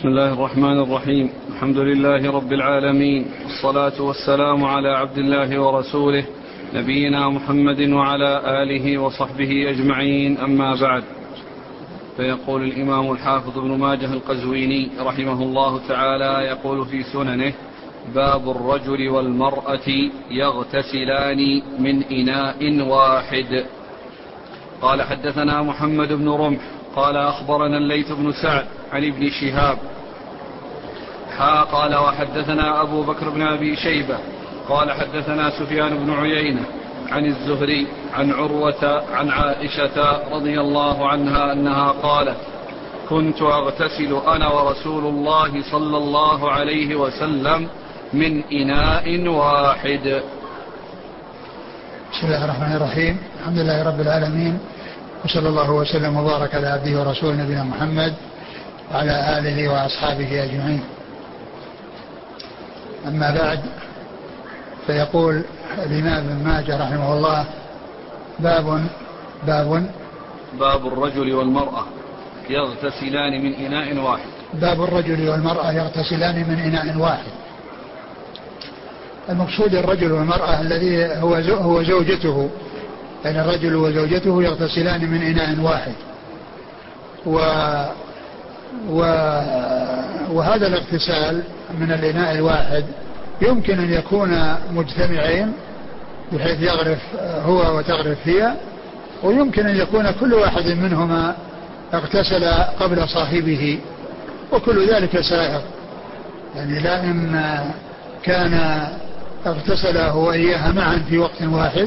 بسم الله الرحمن الرحيم. الحمد لله رب العالمين، والصلاة والسلام على عبد الله ورسوله نبينا محمد وعلى آله وصحبه أجمعين، أما بعد. فيقول الإمام الحافظ ابن ماجه القزويني رحمه الله تعالى يقول في سننه: باب الرجل والمرأة يغتسلان من إناء واحد. قال: حدثنا محمد بن رمح قال: أخبرنا الليث بن سعد عن ابن شهاب قال: وحدثنا أبو بكر بن أبي شيبة قال: حدثنا سفيان بن عيينة عن الزهري عن عروة عن عائشة رضي الله عنها أنها قالت: كنت أغتسل أنا ورسول الله صلى الله عليه وسلم من إناء واحد. بسم الله الرحمن الرحيم. الحمد لله رب العالمين، وصلى الله وسلم وبارك على عبده ورسوله نبينا محمد وعلى آله وأصحابه أجمعين. أما بعد، فيقول الإمام ابن ماجه رحمه الله: باب الرجل والمرأة يغتسلان من إناء واحد. باب الرجل والمرأة يغتسلان من إناء واحد. المقصود الرجل والمرأة الذي هو زوجته، يعني الرجل وزوجته يغتسلان من إناء واحد. وهذا الاغتسال من الإناء الواحد يمكن أن يكون مجتمعين بحيث يغرف هو وتغرف هي، ويمكن أن يكون كل واحد منهما اغتسل قبل صاحبه، وكل ذلك سائغ. يعني لا إن كان اغتسل هو وإياها معا في وقت واحد،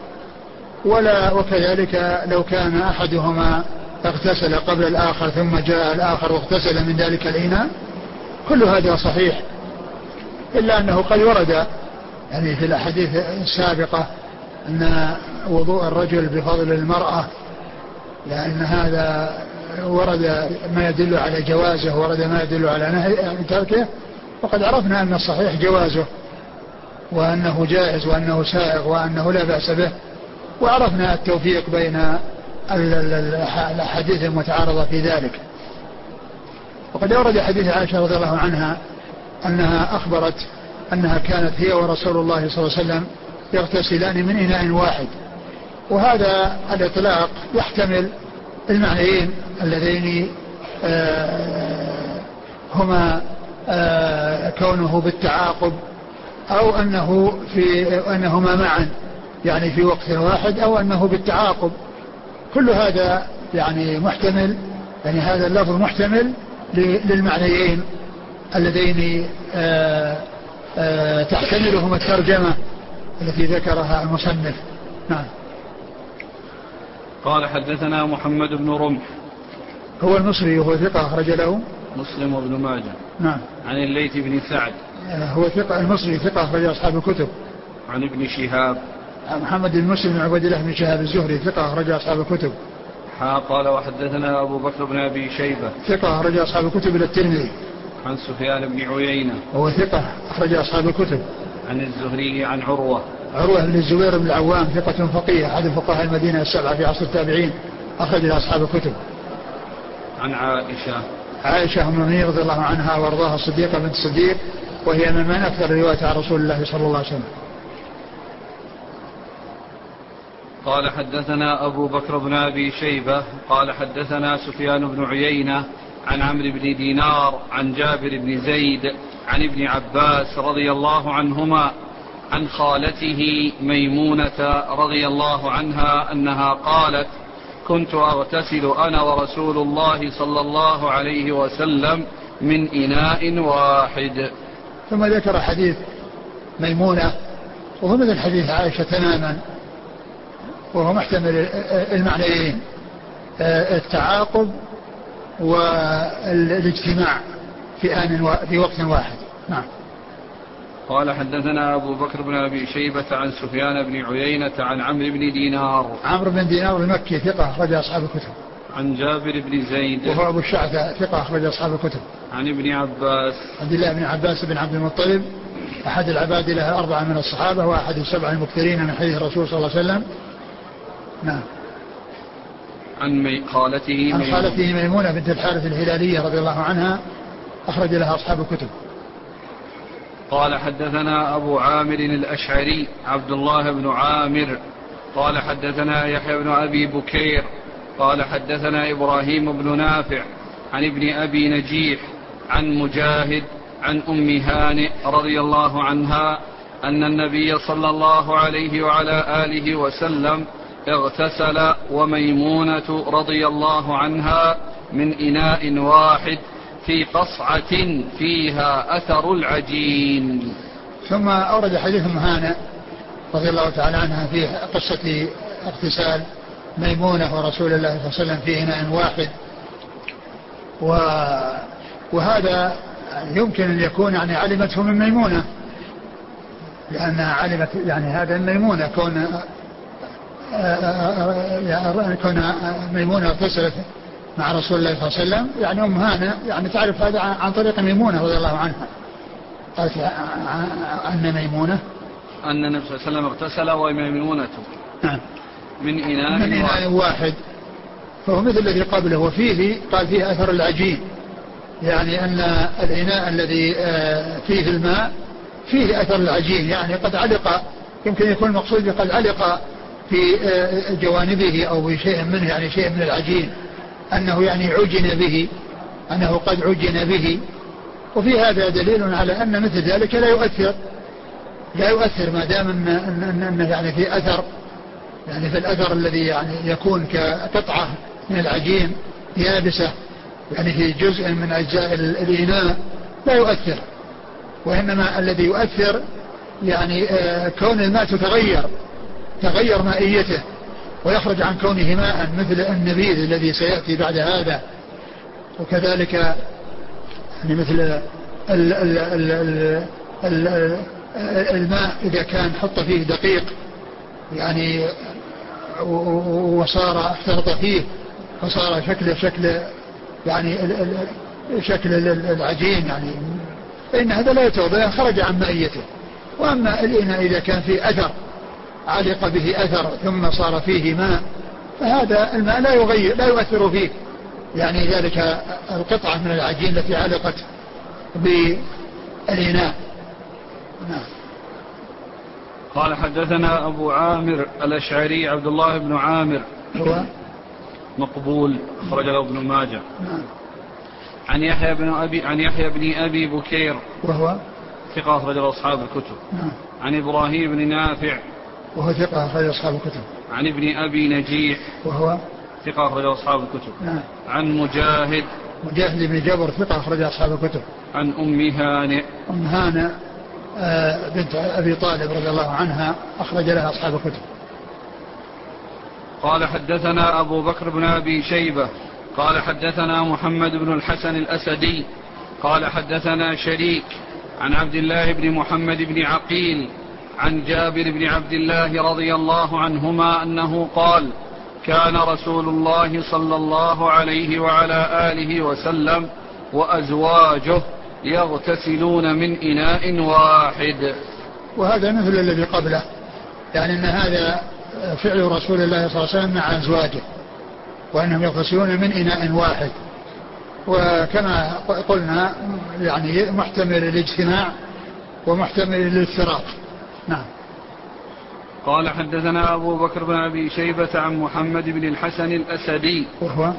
وكذلك لو كان أحدهما اغتسل قبل الآخر ثم جاء الآخر واغتسل من ذلك الإناء، كل هذا صحيح، إلا أنه قد ورد يعني في الأحاديث السابقة أن وضوء الرجل بفضل المرأة، لأن هذا ورد ما يدل على جوازه، ورد ما يدل على نهي تركه، وقد عرفنا أن الصحيح جوازه، وأنه جائز، وأنه سائغ، وأنه لا بأس به. وعرفنا التوفيق بين الأحاديث المتعارضة في ذلك. وقد ورد حديث عائشة رضي الله عنها أنها أخبرت أنها كانت هي ورسول الله صلى الله عليه وسلم يغتسلان من إناء واحد. وهذا الإطلاق يحتمل المعنيين اللذين هما كونه بالتعاقب، أو أنهما معا يعني في وقت واحد، أو أنه بالتعاقب. كل هذا يعني محتمل، يعني هذا اللفظ محتمل للمعنيين اللذين تحتملهما الترجمة التي ذكرها المصنف. نعم. قال: حدثنا محمد بن رمح هو المصري وهو ثقة أخرج له مسلم وابن ماجه. نعم. عن الليث بن سعد هو ثقة المصري ثقة أخرج أصحاب الكتب. عن ابن شهاب محمد بن مسلم بن عبد الله بن شهاب الزهري ثقة أخرج أصحاب الكتب. قال: وحدثنا أبو بكر بن أبي شيبة ثقة أخرج أصحاب الكتب إلى الترمذي. عن سفيان بن عيينة وهو ثقة أخرج أصحاب الكتب. عن الزهري عن عروة بن الزبير بن العوام ثقة فقيه أحد فقهاء المدينة السبعة في عصر التابعين، أخرج أصحاب الكتب. عن عائشة أم المؤمنين رضي الله عنها وارضاها الصديقة بنت الصديق، وهي من أكثر الرواية عن رسول الله صلى الله عليه وسلم. قال: حدثنا أبو بكر بن أبي شيبة قال: حدثنا سفيان بن عيينة عن عمرو بن دينار عن جابر بن زيد عن ابن عباس رضي الله عنهما عن خالته ميمونة رضي الله عنها أنها قالت: كنت أغتسل أنا ورسول الله صلى الله عليه وسلم من إناء واحد. ثم ذكر حديث ميمونة، وهو مثل حديث عائشة تماما، وهو محتمل المعنيين: التعاقب والاجتماع في وقت واحد. نعم. قال: حدثنا أبو بكر بن أبي شيبة عن سفيان بن عيينة عن عمرو بن دينار. عمرو بن دينار المكي ثقة أخرج أصحاب الكتب. عن جابر بن زيد وهو أبو الشعثة ثقة أخرج أصحاب الكتب. عن ابن عباس عبد الله بن عباس بن عبد المطلب أحد العباد له 4 من الصحابة، وأحد السبع المكثرين من حديث الرسول صلى الله عليه وسلم. نعم. عن خالته ميمونة بنت الحارث الهلالية رضي الله عنها أخرج لها أصحاب الكتب. قال حدثنا أبو عامر الأشعري عبد الله بن عامر قال حدثنا يحيى بن أبي بكير قال حدثنا إبراهيم بن نافع عن ابن أبي نجيح عن مجاهد عن أم هانئ رضي الله عنها أن النبي صلى الله عليه وعلى آله وسلم اغتسل وميمونة رضي الله عنها من إناء واحد في قصعة فيها أثر العجين. ثم أورد حديث أم هانئ رضي الله تعالى عنها في قصة اغتسال ميمونة ورسول الله صلى الله عليه وسلم في إناء واحد. وهذا يمكن أن يكون يعني علمته من ميمونة، لأنها علمت يعني هذا ميمونة كون ميمونة اغتسلت مع رسول الله صلى الله عليه وسلم، يعني أم هانئ يعني تعرف هذا عن طريق ميمونة رضي الله عنها. قالت أن ميمونة أن النبي صلى الله عليه وسلم اغتسل وميمونة من إناء واحد، فهو مثل الذي قبله. وفيه قال فيه أثر العجين، يعني أن الإناء الذي فيه الماء فيه أثر العجين، يعني قد علق، يمكن يكون المقصود قد علق في جوانبه أو بشيء منه، يعني شيء من العجين، أنه يعني عجن به، أنه قد عجن به. وفي هذا دليل على أن مثل ذلك لا يؤثر ما دام أنه يعني في أثر، يعني في الأثر الذي يعني يكون كقطعة من العجين يابسة، يعني في جزء من أجزاء الإناء لا يؤثر. وإنما الذي يؤثر يعني كون الماء تغير مائيته ويخرج عن كونه ماء مثل النبيذ الذي سيأتي بعد هذا. وكذلك يعني مثل الماء إذا كان حط فيه دقيق يعني وصار اختلط فيه فصار يعني شكل العجين، يعني فإن هذا لا يتوضأ، خرج عن مائيته. وأما الإناء إذا كان فيه أثر علق به أثر ثم صار فيه ماء، فهذا الماء لا يؤثر فيه، يعني ذلك القطعة من العجين التي علقت بالإناء. قال حدثنا أبو عامر الأشعري عبد الله بن عامر هو مقبول خرج له ابن ماجه. عن يحيى بن أبي بكير وهو ثقة أخرج له أصحاب الكتب. عن إبراهيم بن نافع وهو ثقة أخرج أصحاب الكتب. عن ابن أبي نجيح وهو ثقة أخرج أصحاب الكتب. عن مجاهد بن جبر ثقة أخرج أصحاب الكتب. عن أم هانئ بنت أبي طالب رضي الله عنها أخرج لها أصحاب الكتب. قال حدثنا أبو بكر بن أبي شيبة قال حدثنا محمد بن الحسن الأسدي قال حدثنا شريك عن عبد الله بن محمد بن عقيل عن جابر بن عبد الله رضي الله عنهما أنه قال: كان رسول الله صلى الله عليه وعلى آله وسلم وأزواجه يغتسلون من إناء واحد. وهذا مثل الذي قبله، يعني أن هذا فعل رسول الله صلى الله عليه وسلم مع أزواجه، وأنهم يغتسلون من إناء واحد. وكما قلنا يعني محتمل الاجتماع ومحتمل الافتراق. نعم. قال حدثنا أبو بكر بن أبي شيبة عن محمد بن الحسن الأسدي وهو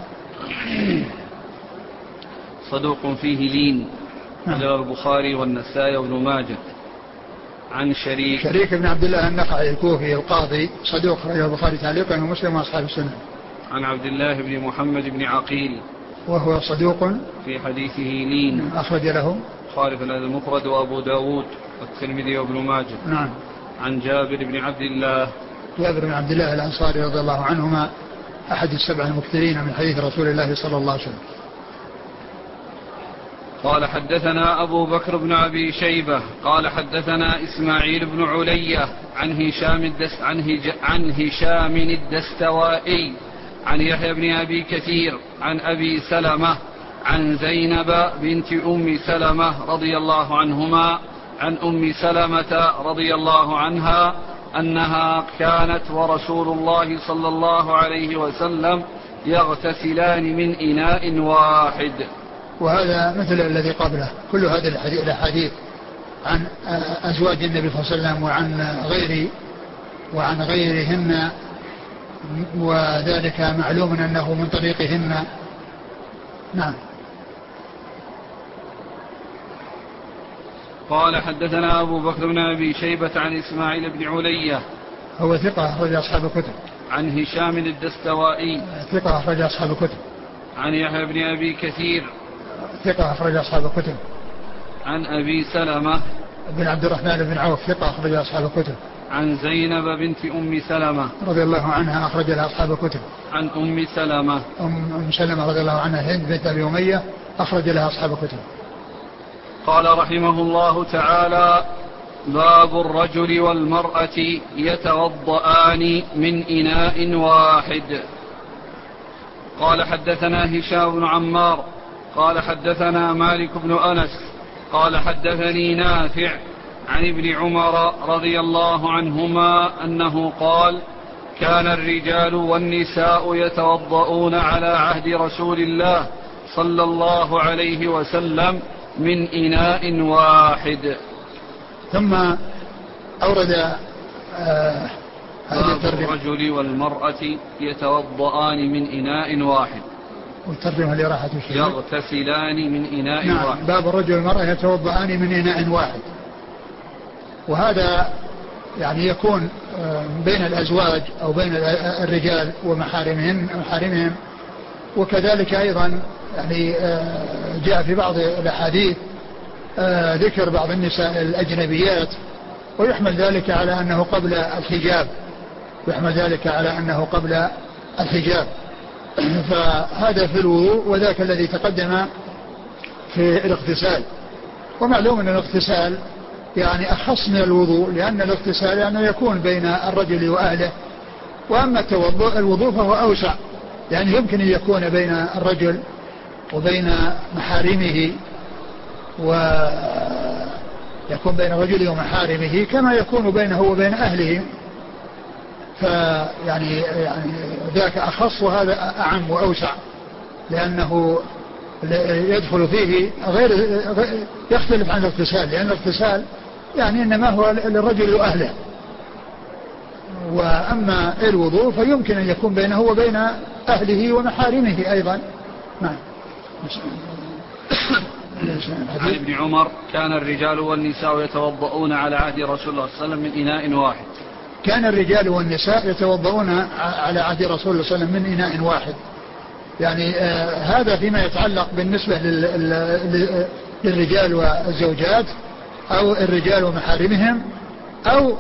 صدوق فيه لين رجل البخاري والنسائي وابن ماجه. عن شريك بن عبد الله النخعي الكوفي القاضي صدوق رجل البخاري تعليقا ومسلم وأصحاب السنة. عن عبد الله بن محمد بن عقيل وهو صدوق في حديثه لين أخرج له البخاري في المفرد وأبو داود والترمذي وابن ماجه. نعم. عن جابر بن عبد الله الأنصاري رضي الله عنهما أحد السبع المكثرين من حديث رسول الله صلى الله عليه وسلم. قال حدثنا أبو بكر بن أبي شيبة قال حدثنا إسماعيل بن علية عن هشام الدستوائي عن يحيى بن أبي كثير عن أبي سلمة عن زينب بنت أم سلمة رضي الله عنهما عن أم سلمة رضي الله عنها أنها كانت ورسول الله صلى الله عليه وسلم يغتسلان من إناء واحد. وهذا مثل الذي قبله. كل هذه الأحاديث عن أزواج النبي صلى الله عليه وسلم وعن غيرهن، وذلك معلوم أنه من طريقهن. نعم. قال حدثنا أبو بكر بن أبي شيبة عن إسماعيل بن علية هو ثقة أخرج أصحاب الكتب. عن هشام الدستوائي ثقة أخرج أصحاب الكتب. عن يحيى بن أبي كثير ثقة أخرج أصحاب الكتب. عن أبي سلمة بن عبد الرحمن بن عوف ثقة أخرج أصحاب الكتب. عن زينب بنت أم سلمة رضي الله عنها أخرج لها أصحاب الكتب. عن أم سلمة أم سلمة رضي الله عنها هند بنت أبي أمية أخرج لها أصحاب الكتب. قال رحمه الله تعالى: باب الرجل والمرأة يتوضآن من إناء واحد. قال حدثنا هشام بن عمار قال حدثنا مالك بن أنس قال حدثني نافع عن ابن عمر رضي الله عنهما أنه قال: كان الرجال والنساء يتوضؤون على عهد رسول الله صلى الله عليه وسلم من إناء واحد. ثم أورد باب الرجل والمرأة يتوضؤان من إناء واحد، والترجمة لراحة الشيء يغتسلان من إناء واحد. باب الرجل والمرأة يتوضؤان من إناء واحد، وهذا يعني يكون بين الأزواج أو بين الرجال ومحارمهم. وكذلك أيضا يعني جاء في بعض الأحاديث ذكر بعض النساء الأجنبيات، ويحمل ذلك على أنه قبل الحجاب. فهذا في الوضوء، وذاك الذي تقدم في الاغتسال. ومعلوم أن الاغتسال يعني أخص من الوضوء، لأن الاغتسال يعني يكون بين الرجل وأهله، وأما الوضوء فهو أوسع، يعني يمكن أن يكون بين الرجل وبين محارمه، ويكون بين الرجل ومحارمه كما يكون بينه وبين أهله، فيعني ذاك أخص وهذا أعم وأوسع، لأنه يدخل فيه غير يختلف عن الاغتسال، لأن الاغتسال يعني إنما هو للرجل وأهله، وأما الوضوء فيمكن أن يكون بينه وبين أهله ومحارمه أيضا. نعم. عن ابن عمر: كان الرجال والنساء يتوضؤون على عهد رسول الله صلى الله عليه وسلم من إناء واحد. كان الرجال والنساء يتوضؤون على عهد رسول الله صلى الله عليه وسلم من إناء واحد، يعني هذا فيما يتعلق بالنسبة للرجال والزوجات، أو الرجال ومحارمهم، أو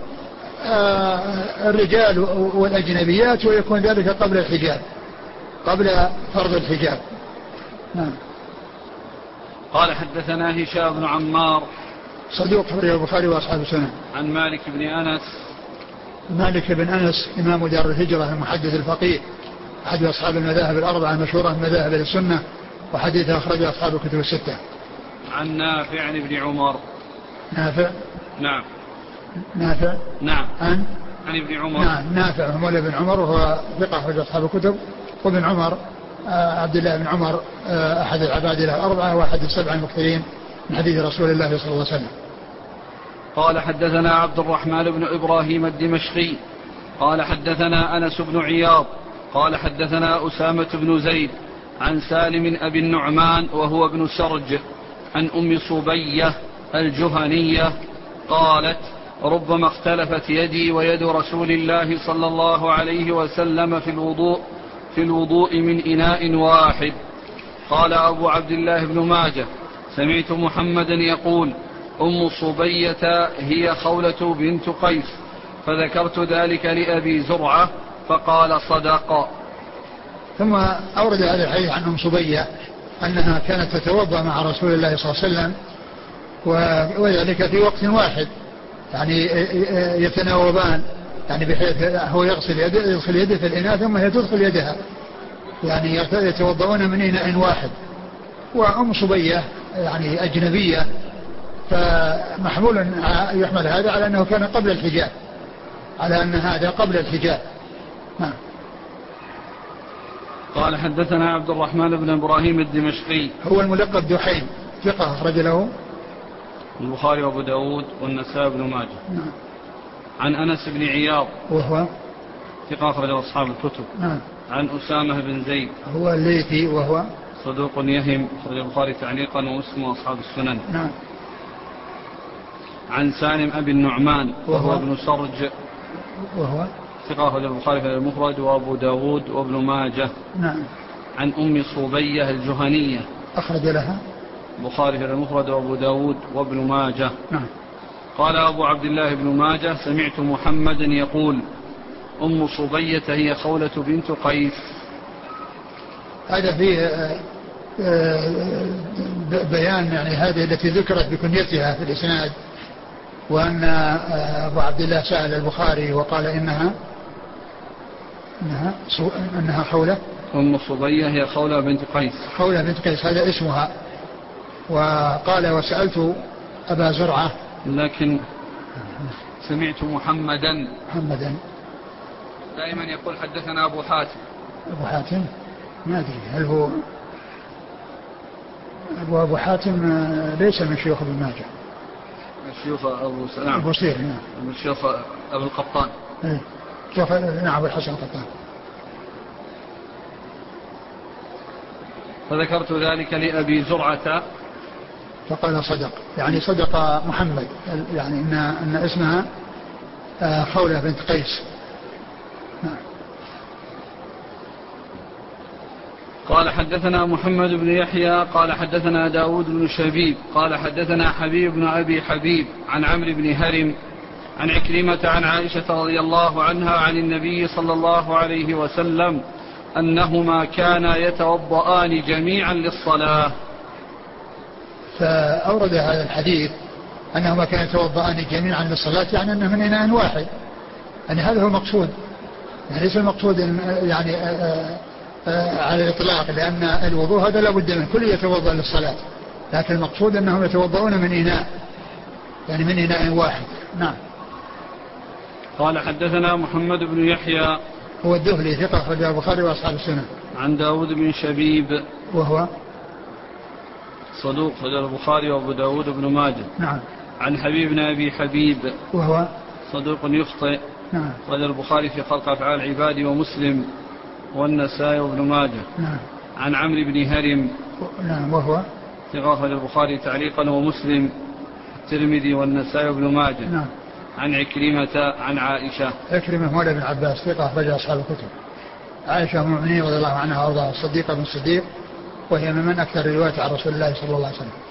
الرجال والأجنبيات، ويكون ذلك قبل الحجاب، قبل فرض الحجاب. نعم. قال حدثنا هشام بن عمار صدوق أخرجه البخاري وأصحاب السنن. عن مالك بن أنس. مالك بن أنس إمام دار الهجرة المحدث الفقيه، أحد أصحاب المذاهب الأربعة المشهورة من مذاهب السنة، وحديثه أخرجه أصحاب الكتب الستة. عن نافع عن ابن عمر. نافع. نعم. نافع. نعم. عن ابن عمر. نعم. نافع مولى بن عمر، وهو ثقة أخرج أصحاب الكتب. وابن عمر عبد الله بن عمر أحد العباد الأربعة، وأحد السبعة المكثرين من حديث رسول الله صلى الله عليه وسلم. قال حدثنا عبد الرحمن بن إبراهيم الدمشقي قال حدثنا أنس بن عياض قال حدثنا أسامة بن زيد عن سالم أبي النعمان وهو ابن سرج عن أم صبية الجهنية قالت: ربما اختلفت يدي ويد رسول الله صلى الله عليه وسلم في الوضوء من إناء واحد. قال أبو عبد الله بن ماجه: سمعت محمدا يقول: أم صبية هي خولة بنت قيس، فذكرت ذلك لأبي زرعة فقال: صدق. ثم أورد هذا الحديث عن أم صبية أنها كانت تتوضأ مع رسول الله صلى الله عليه وسلم، وذلك في وقت واحد، يعني يتناوبان، يعني بحيث هو يدخل يده في الإناء ثم هي تدخل يدها، يعني يتوضؤون من إناء واحد. وأم صبية يعني أجنبية، فمحمول يحمل هذا على أنه كان قبل الحجاب، على أن هذا قبل الحجاب. نعم. قال حدثنا عبد الرحمن بن إبراهيم الدمشقي هو الملقب دحيم ثقة أخرج له البخاري وأبو داود والنسائي بن ماجه. نعم. عن أنس بن عياض وهو ثقة أخرج أصحاب الكتب. نعم. عن أسامة بن زيد هو الليثي وهو صدوق يهم أخرج البخاري تعليقا ومسلم وأصحاب السنن. نعم. عن سالم أبي النعمان وهو ابن سرج وهو ثقة أخرج البخاري في المفرد وأبو داود وابن ماجه. نعم. عن أم صوبية الجهنية أخرج لها البخاري في المفرد وأبو داود وابن ماجه. نعم. قال أبو عبد الله بن ماجه سمعت محمدا يقول أم صبية هي خولة بنت قيس. هذا فيه بيان يعني هذه التي ذكرت بكنيتها في الإسناد، وأن أبو عبد الله سأل البخاري وقال إنها خولة. أم صبية هي خولة بنت قيس. خولة بنت قيس هذا اسمها. وقال وسألت أبا زرعة لكن سمعت محمدا دائما يقول حدثنا أبو حاتم. أبو حاتم ما أدري هل هو أبو حاتم ليس من شيوخ ابن ماجه. الشيوخ أبو سلام أبو سير. نعم. الشيوخ أبو القطان. شيوخ نعم أبو الحسن القطان. فذكرت ذلك لأبي زرعة فقال صدق، يعني صدق محمد، يعني إن اسمها خولة بنت قيس. نعم. قال حدثنا محمد بن يحيى قال حدثنا داود بن شبيب قال حدثنا حبيب بن أبي حبيب عن عمرو بن هرم عن عكرمة عن عائشة رضي الله عنها عن النبي صلى الله عليه وسلم أنهما كانا يتوضآن جميعا للصلاة. فأورد هذا الحديث أنهما كانا يتوضآن جميعا للصلاة، يعني أنه من إناء واحد، يعني هذا هو المقصود، يعني ليس المقصود يعني على الإطلاق، لأن الوضوء هذا لا بد منه، كل يتوضأ للصلاة، لكن المقصود أنهم يتوضؤون من إناء، يعني من إناء واحد. نعم. قال حدثنا محمد بن يحيى هو الدهلي ثقة أخرج البخاري وأصحاب السنن. عن داود بن شبيب وهو صدوق أخرج البخاري وأبو داود بن ماجه. نعم. عن حبيب بن أبي حبيب وهو صدوق يخطئ. نعم. أخرج البخاري في خلق أفعال العباد ومسلم والنسائي وابن ماجه. نعم. عن عمرو بن هرم نعم. وهو ثقة أخرج البخاري تعليقا ومسلم الترمذي والنسائي وابن ماجه. نعم. عن عكرمة عن عائشة. عكرمة مولى بن عباس ثقة أخرج أصحاب الكتب. عائشة أم المؤمنين رضي الله عنها وأرضاها الصديقة بن الصديق، وهي من أكثر الروايات عن رسول الله صلى الله عليه وسلم.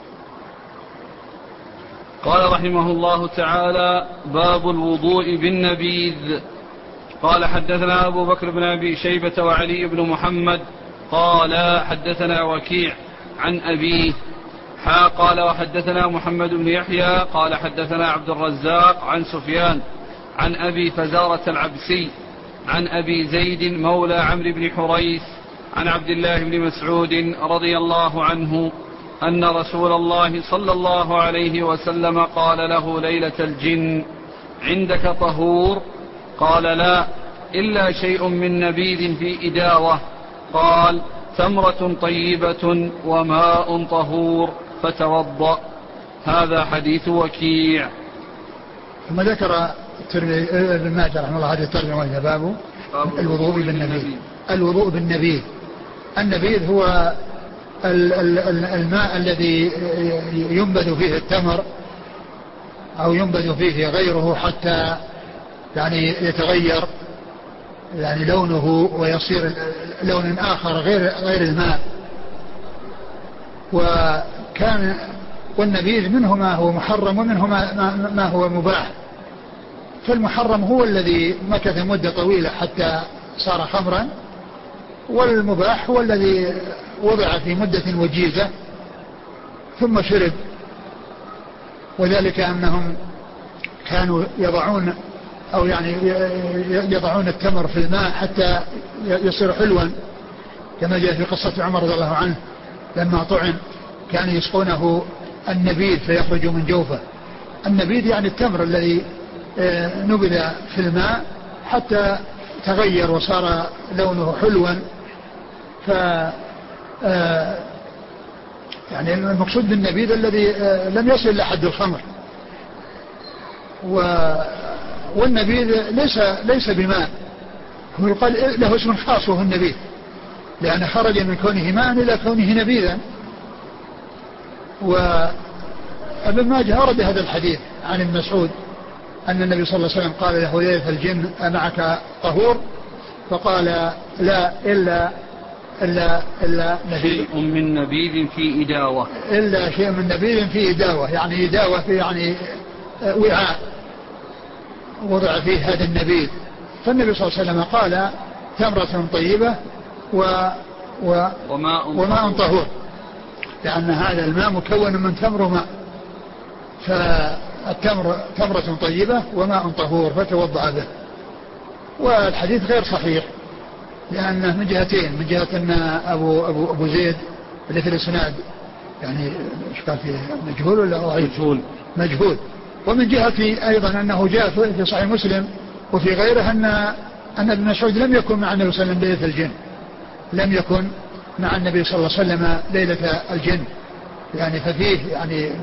قال رحمه الله تعالى باب الوضوء بالنبيذ. قال حدثنا أبو بكر بن أبي شيبة وعلي بن محمد قال حدثنا وكيع عن أبيه قال وحدثنا محمد بن يحيى قال حدثنا عبد الرزاق عن سفيان عن أبي فزارة العبسي عن أبي زيد مولى عمرو بن حريث عن عبد الله بن مسعود رضي الله عنه أن رسول الله صلى الله عليه وسلم قال له ليلة الجن عندك طهور؟ قال لا إلا شيء من نبيذ في إداوة. قال تمرة طيبة وماء طهور فتوضأ. هذا حديث وكيع. ثم ذكر ابن ماجه رحمه الله هذه الترجمة وهي باب الوضوء بالنبيذ. الوضوء بالنبيذ، النبيذ هو الماء الذي ينبذ فيه التمر أو ينبذ فيه غيره حتى يعني يتغير يعني لونه ويصير لون آخر غير الماء. وكان والنبيذ منه ما هو محرم ومنه ما هو مباح. فالمحرم هو الذي مكث مدة طويلة حتى صار خمرا، والمباح هو الذي وضع في مدة وجيزة ثم شرب. وذلك أنهم كانوا يضعون أو يعني يضعون التمر في الماء حتى يصير حلوا، كما جاء في قصة عمر رضي الله عنه لما طعن كانوا يسقونه النبيذ فيخرج من جوفه. النبيذ يعني التمر الذي نبذ في الماء حتى تغير وصار لونه حلوا ف يعني المقصود بالنبيذ الذي لم يصل إلى حد الخمر. والنبيذ ليس بماء، هو يقال له اسم خاص وهو النبيذ، لأنه خرج من كونه ماء إلى كونه نبيذا. وابن ماجه أورد هذا الحديث عن ابن مسعود أن النبي صلى الله عليه وسلم قال له ليلة الجن أمعك طهور؟ فقال لا إلا نبيذ، شيء من نبيذ في إداوة، إلا شيء من نبيذ في إداوة، يعني إداوة في يعني وعاء وضع فيه هذا النبيذ. فالنبي صلى الله عليه وسلم قال تمرة طيبة وماء طهور، لأن هذا الماء مكون من تمر وماء، فالتمر تمرة طيبة وماء طهور فتوضأ به. والحديث غير صحيح لأنه من جهتين، من جهة أن أبو زيد اللي في الإسناد يعني إشكال فيه مجهول ولا ضعيف؟ مجهول. ومن جهة أيضا أنه جاء في صحيح مسلم وفي غيره أن ابن مسعود لم يكن مع النبي صلى الله عليه وسلم ليلة الجن، لم يكن مع النبي صلى الله عليه وسلم ليلة الجن، يعني ففيه يعني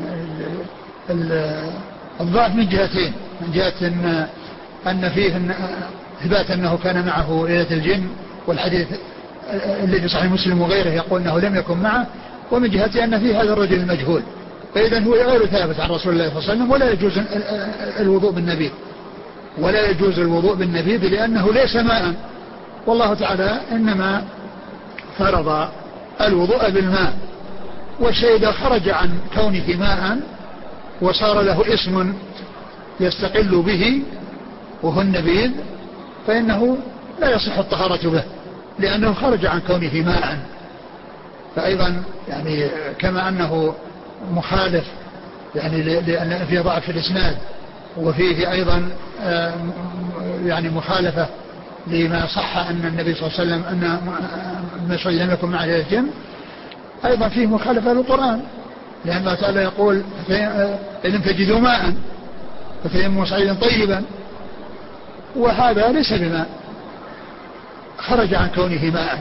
الضعف من جهتين، من جهة أن فيه إثبات أنه كان معه ليلة الجن، والحديث الذي في صحيح مسلم وغيره يقول أنه لم يكن معه، ومن جهة أن فيه هذا الرجل المجهول، فإذا هو غير ثابت عن رسول الله صلى الله عليه وسلم. ولا يجوز الوضوء بالنبيذ، ولا يجوز الوضوء بالنبيذ لأنه ليس ماء، والله تعالى إنما فرض الوضوء بالماء. والشيء إذا خرج عن كونه ماء وصار له اسم يستقل به وهو النبيذ فإنه لا يصح الطهارة به لأنه خرج عن كونه ماء. فأيضا يعني كما أنه مخالف يعني لأن فيه ضعف في الإسناد، وفيه أيضا يعني مخالفة لما صح أن النبي صلى الله عليه وسلم أن مسعود لم يكن معه ليلة الجن، أيضا فيه مخالفة للقرآن، لأن الله تعالى يقول إن لم تجدوا ماء فتيمموا صعيدا طيبا، وهذا ليس بماء، خرج عن كونه ماء.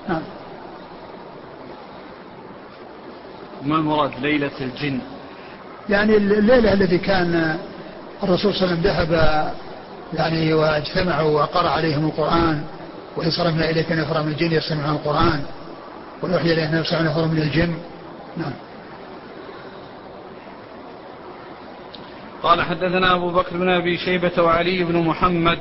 ما المراد ليلة الجن؟ يعني الليلة التي كان الرسول صلى الله عليه وسلم ذهب يعني واجتمعوا وقرأ عليهم القرآن، وإن صرفنا إليك نفرا من الجن يستمعون القرآن ونوحي إليهم نفرا من الجن. نعم. قال حدثنا أبو بكر بن أبي شيبة وعلي بن محمد.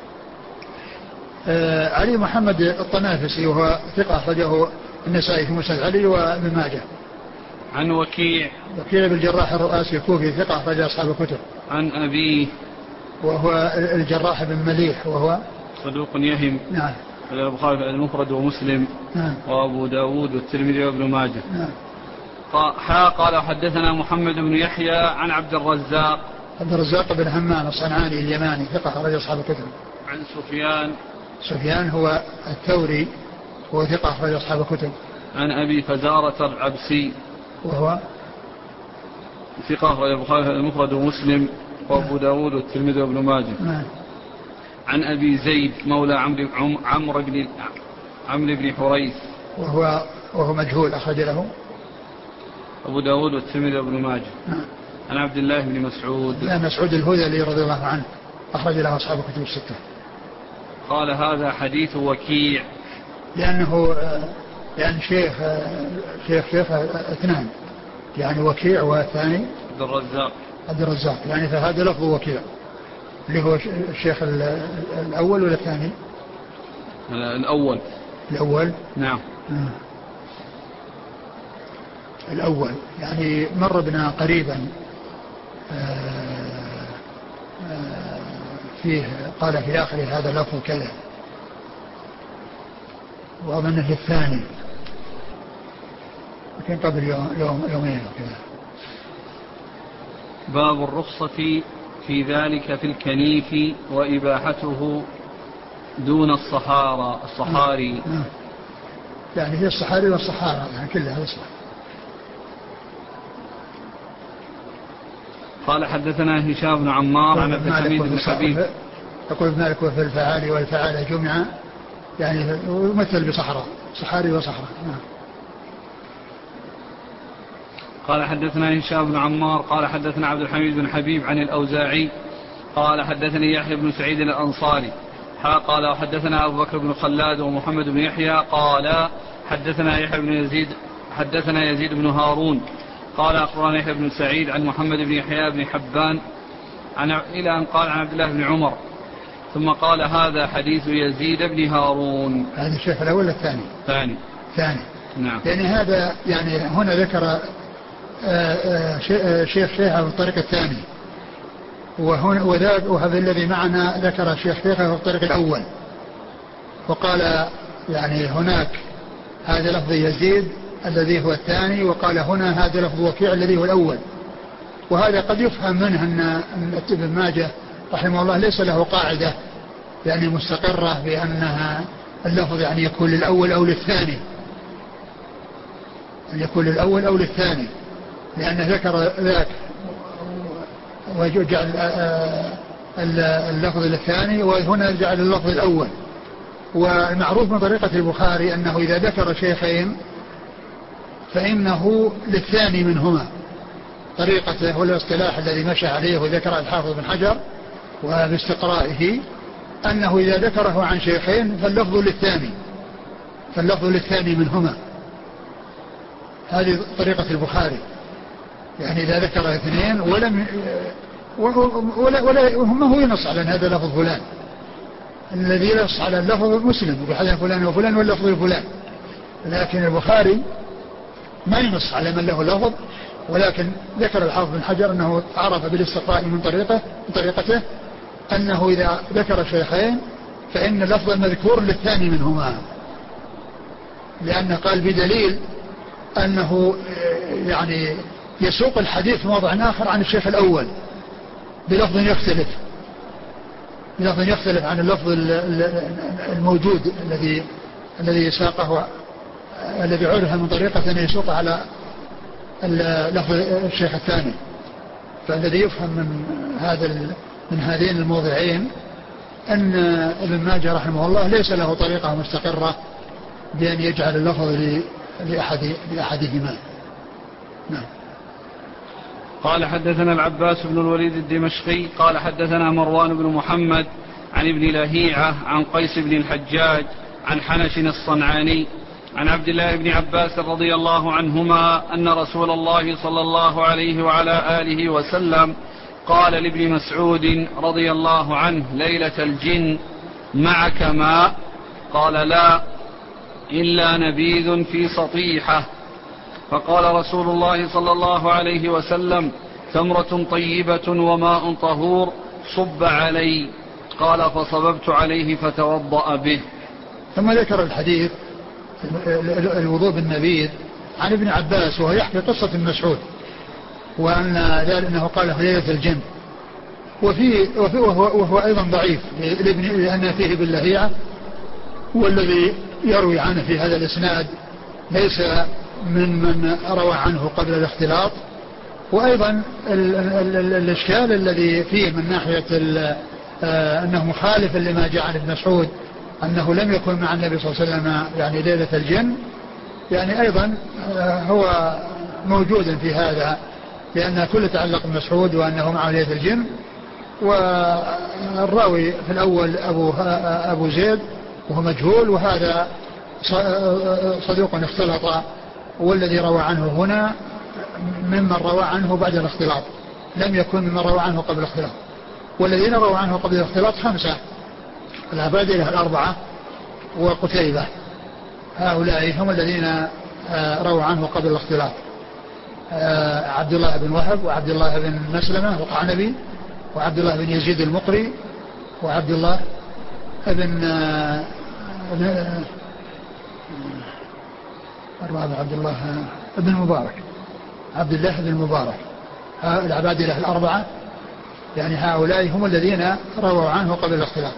علي محمد الطنافسي وهو ثقة أخرجه النسائي في مسند علي وابن ماجه. عن وكيع بن الجراح الرؤاسي الكوفي ثقة أخرج أصحاب الكتب. عن أبيه وهو الجراح بن مليح وهو صدوق يهم. نعم. البخاري المفرد ومسلم. نعم. وأبو داود والترمذي وابن ماجه. نعم. قال حدثنا محمد بن يحيى عن عبد الرزاق بن همام الصنعاني اليماني ثقة أخرج أصحاب الكتب. عن سفيان هو الثوري وهو ثقة أخرج أصحاب الكتب. عن أبي فزارة العبسي وهو ثقة أخرج البخاري المفرد ومسلم وأبو داود والترمذي وابن ماجه. عن أبي زيد مولى عمرو بن حريث وهو مجهول أخرج له أبو داود والترمذي وابن ماجه. عن عبد الله بن مسعود الهذلي رضي الله عنه أخرج له أصحاب الكتب الستة. قال هذا حديث وكيع، لأنه يعني شيخ اثنان، يعني وكيع والثاني عبد الرزاق، يعني فهذا لفظ وكيع اللي هو الشيخ الأول ولا الثاني؟ الأول. نعم. الأول يعني مر بنا قريبا فيه قال في آخر هذا لفظ كذا، وأظن في الثاني لكن قبل يومين وكذا. باب الرخصة في ذلك في الكنيف وإباحته دون الصحاري. يعني هي الصحاري والصحارى يعني كلها يصلح. قال حدثنا هشام بن عمار عن عبد الحميد بن حبيب. يقول ابن مالك وفي الفعال والفعال جمعا يعني يمثل بصحراء. صحاري وصحراء. نعم. قال حدثنا هشام بن عمار قال حدثنا عبد الحميد بن حبيب عن الأوزاعي قال حدثني يحيى بن سعيد الأنصاري قال وحدثنا أبو بكر بن خلاد ومحمد بن يحيى قال حدثنا يحيى بن يزيد حدثنا يزيد بن هارون قال أخبرنا يحيى بن سعيد عن محمد بن يحيى بن حبان إلى أن قال عن عبد الله بن عمر ثم قال هذا حديث يزيد بن هارون. هذا الشيخ الأول الثاني. ثاني. نعم. يعني هذا يعني هنا ذكر شيخه بالطريق الثاني وهذا الذي معنا ذكر شيخه في الطريق الأول وقال يعني هناك هذا لفظ يزيد الذي هو الثاني وقال هنا هذا لفظ وكيع الذي هو الأول. وهذا قد يفهم منه أن ابن ماجه رحمه الله ليس له قاعدة يعني مستقرة بأنها اللفظ يعني يكون للأول أو للثاني يكون للأول أو للثاني لأنه ذكر ذاك وجعل اللفظ للثاني وهنا جعل اللفظ الأول. والمعروف من طريقة البخاري أنه إذا ذكر شيخين فإنه للثاني منهما طريقته والاصطلاح الذي مشى عليه وذكر الحافظ بن حجر وباستقرائه أنه إذا ذكره عن شيخين فاللفظ للثاني منهما. هذه طريقة البخاري يعني إذا ذكر اثنين وهم هو ينص على أن هذا لفظ فلان الذي ينص على اللفظ مسلم بحدث فلان وفلان واللفظ الفلان لكن البخاري ما ينص على من له لفظ ولكن ذكر الحافظ بن حجر أنه عرف بالاستقراء من طريقته أنه إذا ذكر شيخين فإن اللفظ المذكور للثاني منهما لأنه قال بدليل أنه يعني يسوق الحديث في موضع آخر عن الشيخ الأول بلفظ يختلف عن اللفظ الموجود الذي ساقه الذي عرف من طريقة أن يسوق على لفظ الشيخ الثاني. فالذي يفهم من هذين الموضعين أن ابن ماجه رحمه الله ليس له طريقة مستقرة بأن يجعل اللفظ لأحدهما. نعم. قال حدثنا العباس بن الوليد الدمشقي قال حدثنا مروان بن محمد عن ابن لهيعة عن قيس بن الحجاج عن حنش الصنعاني عن عبد الله بن عباس رضي الله عنهما أن رسول الله صلى الله عليه وعلى آله وسلم قال لابن مسعود رضي الله عنه ليلة الجن معك ماء؟ قال لا إلا نبيذ في سطيحة. فقال رسول الله صلى الله عليه وسلم تمرة طيبة وماء طهور صب علي. قال فصببت عليه فتوضأ به. ثم ذكر الحديث الوضوء بالنبيذ عن ابن عباس وهو يحكي قصة ابن مسعود وأن ذلك أنه قال في ليلة الجن وهو أيضا ضعيف لأن فيه باللهيعة والذي يروي عنه في هذا الإسناد ليس من روى عنه قبل الاختلاط. وأيضا الإشكال الذي فيه من ناحية أنه مخالف لما جاء عن ابن مسعود أنه لم يكن مع النبي صلى الله عليه وسلم يعني ليلة الجن يعني أيضا هو موجود في هذا لأن كل تعلق بمسعود وأنه معه ليلة الجن. والراوي في الأول أبو زيد وهو مجهول وهذا صدوق اختلط والذي روى عنه هنا ممن روى عنه بعد الاختلاط لم يكن ممن روى عنه قبل الاختلاط. والذين روى عنه قبل الاختلاط 5 العبادلة 4 وقتيبة هؤلاء هم الذين روى عنه قبل الاختلاط عبد الله بن وهب وعبد الله بن مسلمة القعنبي وعبد الله بن يزيد المقري وعبد الله بن الرابع عبد الله بن مبارك عبد الله بن مبارك العبادلة 4 يعني هؤلاء هم الذين رووا عنه قبل الاختلاط.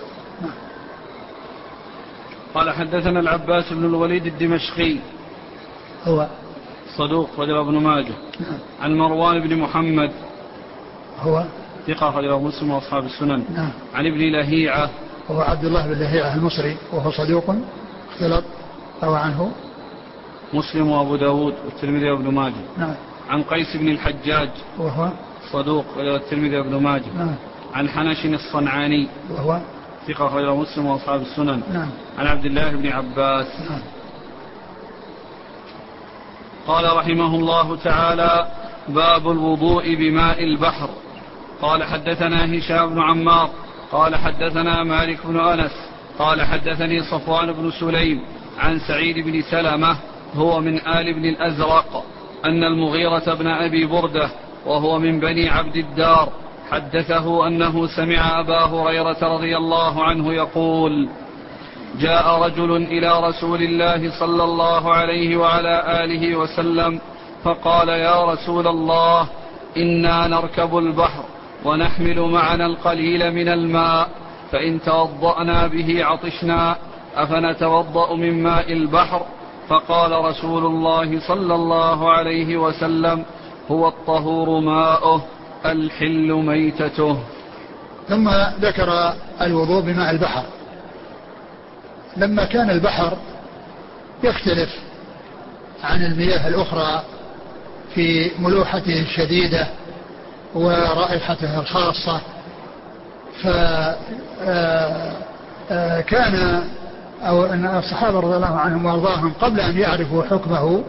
قال حدثنا العباس بن الوليد الدمشقي هو صدوق رجل ابن ماجه عن مروان بن محمد هو ثقة رجل مسلم وأصحاب السنن عن ابن لهيعة هو عبد الله بن لهيعة المصري وهو صدوق اختلط روى عنه مسلم وأبو داود والترمذي وابن ماجه. نعم. عن قيس بن الحجاج وهو صدوق والترمذي وابن ماجه. نعم. عن حنش الصنعاني وهو ثقة غير مسلم وأصحاب السنن. نعم. عن عبد الله بن عباس. نعم. قال رحمه الله تعالى: باب الوضوء بماء البحر. قال حدثنا هشام بن عمار قال حدثنا مالك بن أنس قال حدثني صفوان بن سليم عن سعيد بن سلمة هو من آل بن الأزرق أن المغيرة بن أبي بردة وهو من بني عبد الدار حدثه أنه سمع أبا هريرة رضي الله عنه يقول: جاء رجل إلى رسول الله صلى الله عليه وعلى آله وسلم فقال: يا رسول الله، إنا نركب البحر ونحمل معنا القليل من الماء، فإن توضأنا به عطشنا، أفنتوضأ من ماء البحر؟ فقال رسول الله صلى الله عليه وسلم: هو الطهور ماؤه الحل ميتته. ثم ذكر الوضوء بماء البحر. لما كان البحر يختلف عن المياه الأخرى في ملوحته الشديدة ورائحته الخاصة، فكان أو أن الصحابة رضي الله عنهم وارضاهم قبل أن يعرفوا حكمه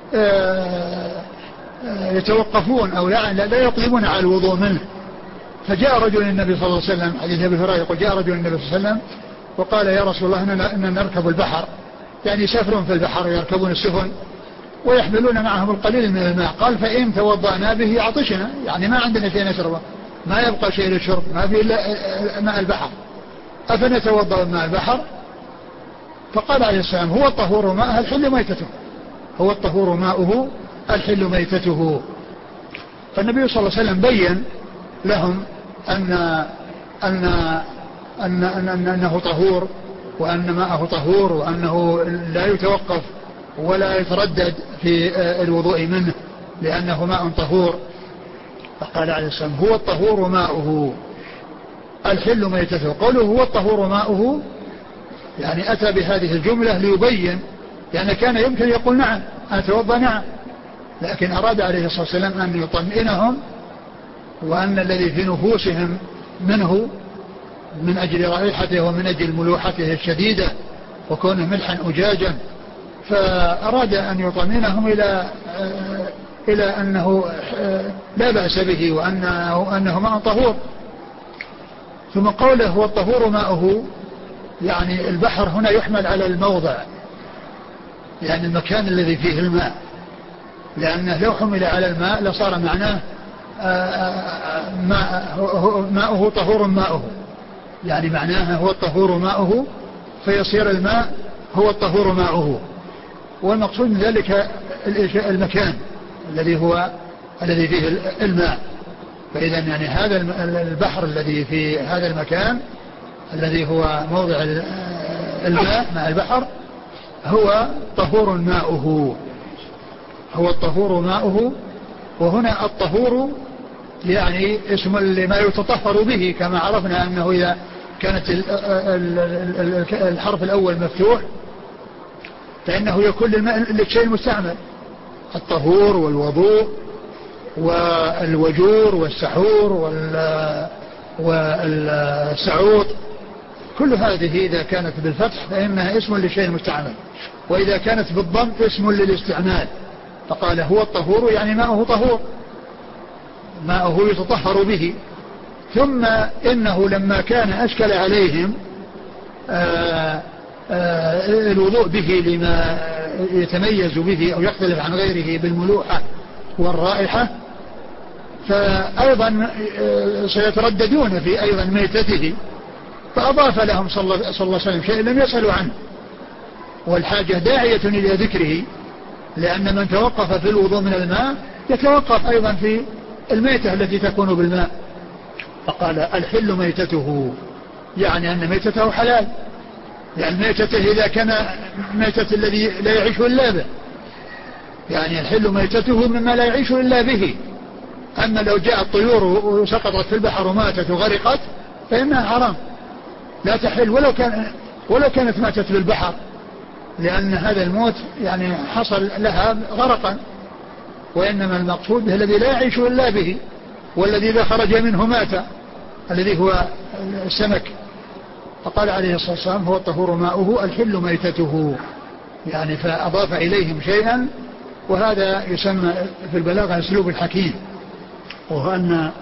يتوقفون أو لا يقدمون على الوضوء منه. فجاء رجل النبي صلى الله عليه وسلم، حديث أبي هريرة يقول: جاء رجل النبي صلى الله عليه وسلم وقال: يا رسول الله، إننا نركب البحر، يعني يسافرون في البحر ويركبون السفن ويحملون معهم القليل من الماء. قال: فإن توضأنا به عطشنا، يعني ما عندنا شيء نشربه، ما يبقى شيء للشرب، ما في إلا ماء البحر، أفنتوضأ ماء البحر؟ فقال عليه السلام: هو الطهور ماءه الحل ميتته. هو الطهور ماؤه الحل ميتته. فالنبي صلى الله عليه وسلم بين لهم أنه طهور، وأن ماءه طهور، وأنه لا يتوقف ولا يتردد في الوضوء منه لأنه ماء طهور. فقال عليه السلام: هو الطهور ماؤه الحل ميتته. قوله هو الطهور ماؤه يعني أتى بهذه الجملة ليبين، يعني كان يمكن يقول: نعم أتوضأ، نعم، لكن أراد عليه الصلاة والسلام أن يطمئنهم وأن الذي في نفوسهم منه من أجل رائحته ومن أجل ملوحته الشديدة وكونه ملحا أجاجا، فأراد أن يطمئنهم إلى أنه لا بأس به وأنه ماء طهور. ثم قوله هو الطهور ماؤه، يعني البحر هنا يحمل على الموضع، يعني المكان الذي فيه الماء، لأنه لو حمل على الماء لصار معناه ماؤه طهور ماؤه، يعني معناها هو الطهور ماؤه، فيصير الماء هو الطهور ماؤه. والمقصود من ذلك المكان الذي فيه الماء. فإذا يعني هذا البحر الذي في هذا المكان الذي هو موضع الماء مع البحر هو طهور ماؤه، هو الطهور ماؤه. وهنا الطهور يعني اسم لما يتطهر به، كما عرفنا أنه إذا كانت الحرف الأول مفتوح فإنه يكون للشيء المستعمل: الطهور والوضوء والوجور والسحور والسعوط، كل هذه إذا كانت بالفتح فإنها اسم للشيء المستعمل، وإذا كانت بالضم اسم للاستعمال. فقال هو الطهور يعني ماؤه طهور، ماؤه يتطهر به. ثم إنه لما كان أشكل عليهم الوضوء به لما يتميز به أو يختلف عن غيره بالملوحة والرائحة، فأيضا سيترددون في أيضا ميتته، فأضاف لهم صلى الله عليه وسلم شيء لم يسألوا عنه، والحاجة داعية إلى ذكره، لأن من توقف في الوضوء من الماء يتوقف أيضا في الميتة التي تكون بالماء. فقال الحل ميتته، يعني أن ميتته حلال، يعني ميتته إذا كان ميتة الذي لا يعيش إلا به، يعني الحل ميتته مما لا يعيش إلا به. أما لو جاءت طيور وسقطت في البحر وماتت وغرقت فإنها حرام لا تحل، ولو كانت ماتت بالبحر، لأن هذا الموت يعني حصل لها غرقا، وإنما المقصود به الذي لا يعيش إلا به، والذي إذا خرج منه مات، الذي هو السمك. فقال عليه الصلاة والسلام هو الطهور ماؤه الحل ميتته، يعني فأضاف إليهم شيئا، وهذا يسمى في البلاغة أسلوب الحكيم، وهو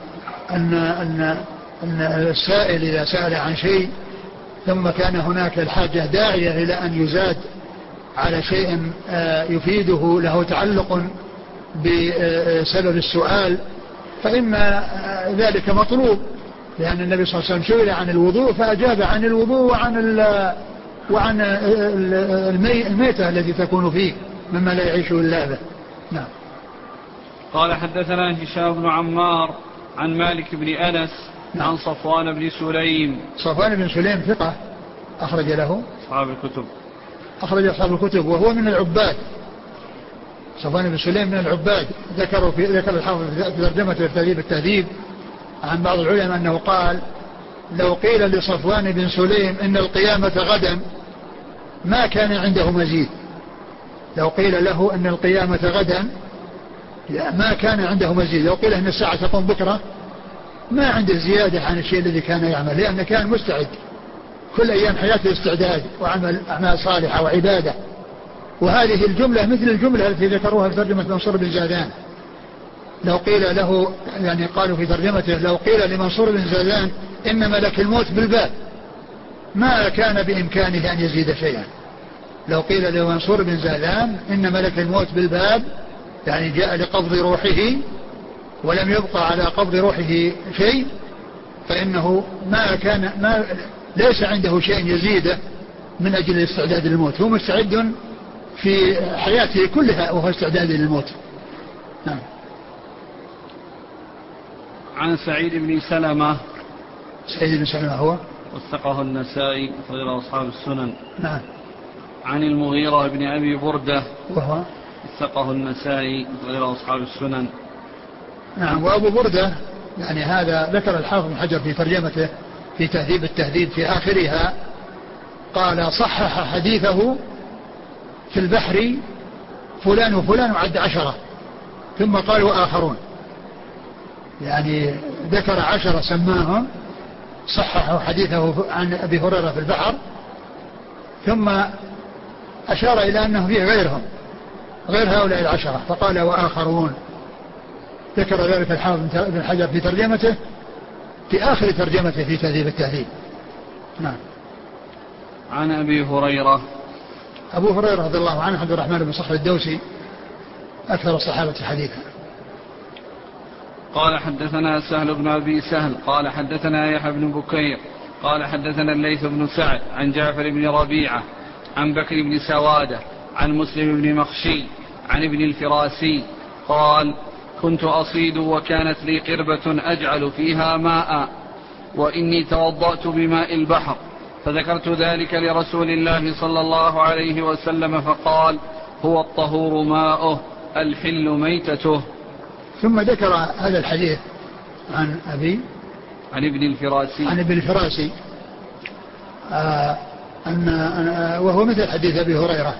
أن السائل إذا سأل عن شيء ثم كان هناك الحاجة داعية إلى أن يزاد على شيء يفيده له تعلق بسبب السؤال، فإن ذلك مطلوب، لأن النبي صلى الله عليه وسلم سئل عن الوضوء فأجاب عن الوضوء وعن الميتة التي تكون فيه مما لا يعيش إلا به. نعم. قال حدثنا هشام بن عمار عن مالك بن أنس عن صفوان بن سليم. صفوان بن سليم ثقة أخرج له أصحاب الكتب. أخرج أصحاب الكتب، وهو من العباد. صفوان بن سليم من العباد، ذكر الحافظ في ترجمة التهذيب التهذيب عن بعض العلماء أنه قال لو قيل لصفوان بن سليم إن القيامة غدا ما كان عنده مزيد. لو قيل له أن القيامة غدا ما كان عنده مزيد، لو قيل أن الساعة تقوم بكرة ما عنده زيادة عن الشيء الذي كان يعمل، لأنه كان مستعد كل أيام حياته استعداد وعمل أعمال صالحة وعبادة. وهذه الجملة مثل الجملة التي ذكروها في ترجمة منصور بن زادان. لو قيل له، يعني قالوا في ترجمته لو قيل لمنصور بن زادان إن ملك الموت بالباب ما كان بإمكانه أن يزيد شيئا. لو قيل لمنصور بن زادان إن ملك الموت بالباب، يعني جاء لقبض روحه ولم يبقى على قبض روحه شيء، فإنه ليس عنده شيء يزيده من أجل الاستعداد للموت، هو مستعد في حياته كلها وهو استعداد للموت. نعم. عن سعيد بن سلمة. سعيد بن سلمة هو وثقه النسائي غير أصحاب السنن. نعم. عن المغيرة بن أبي بردة وهو وثقه النسائي غير أصحاب السنن. نعم. وأبو بردة يعني هذا ذكر الحافظ بن حجر في ترجمته في تهذيب التهذيب في آخرها قال صحح حديثه في البحر فلان وفلان وعد 10، ثم قال وآخرون، يعني ذكر 10 سماهم صححوا حديثه عن أبي هريرة في البحر، ثم أشار إلى أنه فيه غيرهم غير هؤلاء 10، فقال وآخرون. ذكر ذلك الحافظ بن حجر في ترجمته في آخر ترجمته في تهذيب التهذيب. نعم. عن أبي هريرة. أبو هريرة رضي الله عنه عبد الرحمن بن صخر الدوسي أكثر الصحابة حديثا. قال حدثنا سهل بن أبي سهل قال حدثنا يحيى بن بكير قال حدثنا الليث بن سعد عن جعفر بن ربيعة عن بكر بن سوادة عن مسلم بن مخشي عن ابن الفراسي قال كنت أصيد وكانت لي قربة أجعل فيها ماء وإني توضأت بماء البحر، فذكرت ذلك لرسول الله صلى الله عليه وسلم فقال هو الطهور ماؤه الحل ميتته. ثم ذكر هذا الحديث عن ابن الفراسي وهو مثل حديث أبي هريرة،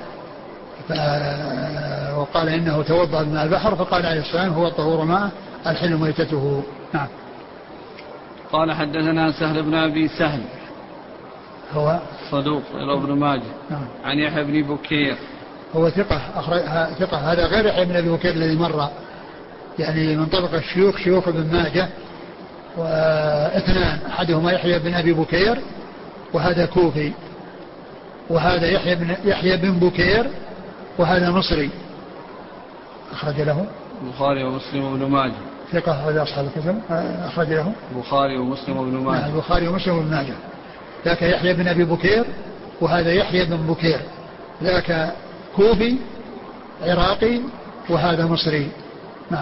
وقال إنه توضأ بماء البحر، فقال عليه السلام هو الطهور ماء الحل ميتته. نعم. قال حدثنا سهل بن أبي سهل هو صدوق إلى ابن ماجه. نعم. عن يحيى بن بكير هو ثقة هذا غير يحيى بن أبي بكير الذي مر، يعني من طبق الشيوخ شيوخ ابن ماجه، واثنان أحدهما يحيى بن أبي بكير وهذا كوفي، وهذا يحيى بن بكير وهذا مصري. أخرج له البخاري ومسلم وابن ماجه. ثقة هذا أصحاب الكتب أخرج له البخاري ومسلم وابن ماجه. البخاري ومسلم وابن ماجه. ذاك يحيى بن أبي بكير وهذا يحيى بن بكير، ذاك كوفي عراقي وهذا مصري. نعم.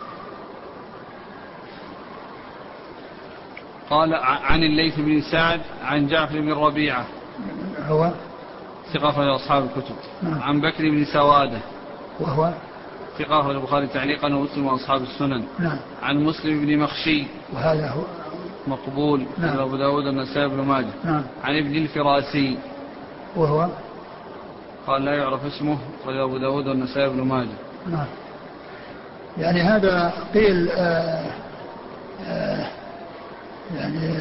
قال عن الليث بن سعد عن جعفر بن ربيعة هو ثقة في أصحاب الكتب. نعم. عن بكر بن سوادة وهو ثقة في البخاري تعليقا ومسلم وأصحاب السنن. نعم. عن مسلم بن مخشي وهذا هو مقبول. نعم. أبو داود النسائي بن ماجه. نعم. عن ابن الفراسي وهو قال لا يعرف اسمه ولا أبو داود والنسائي بن ماجه. نعم. يعني هذا قيل يعني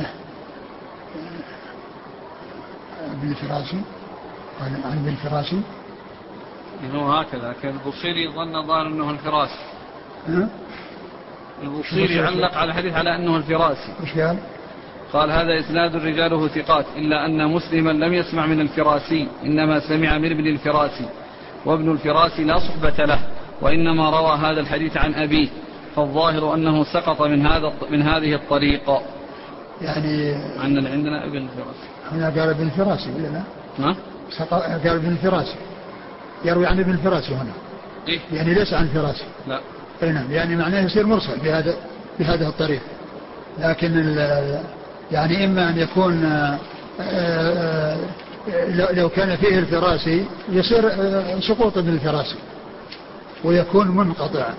ابن الفراسي، قال عن ابن الفراسي هو هكذا، لكن البصيري ظن أنه الفراسي. البصيري علق على الحديث على أنه الفراسي. وش قال؟ قال هذا إسناد رجاله ثقات إلا أن مسلما لم يسمع من الفراسي، إنما سمع من ابن الفراسي، وابن الفراسي لا صحبة له، وإنما روى هذا الحديث عن أبيه، فالظاهر أنه سقط من هذه الطريقة. يعني عندنا ابن الفراسي هنا قال ابن الفراسي ولا لا؟ قال ابن الفراسي، يروي عن ابن الفراسي هنا. إيه؟ يعني ليس عن الفراسي. لا. نعم، يعني معناه يصير مرسل بهذا الطريق. لكن يعني إما أن يكون لو كان فيه الفراسي يصير سقوط ابن الفراسي ويكون منقطع.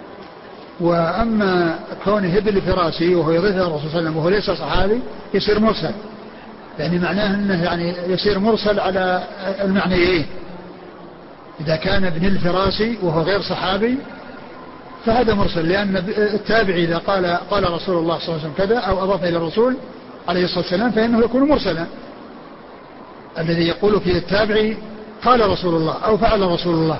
وأما كونه ابن الفراسي وهو يضيفه الرسول صلى الله عليه وسلم وهو ليس صحابي يصير مرسل، يعني معناه أنه يعني يصير مرسل على المعنيين. إذا كان ابن الفراسي وهو غير صحابي فهذا مرسل، لأن التابعي إذا قال رسول الله صلى الله عليه وسلم كذا أو أضاف إلى الرسول عليه الصلاة والسلام فإنه يكون مرسلا. الذي يقول فيه التابعي قال رسول الله أو فعل رسول الله،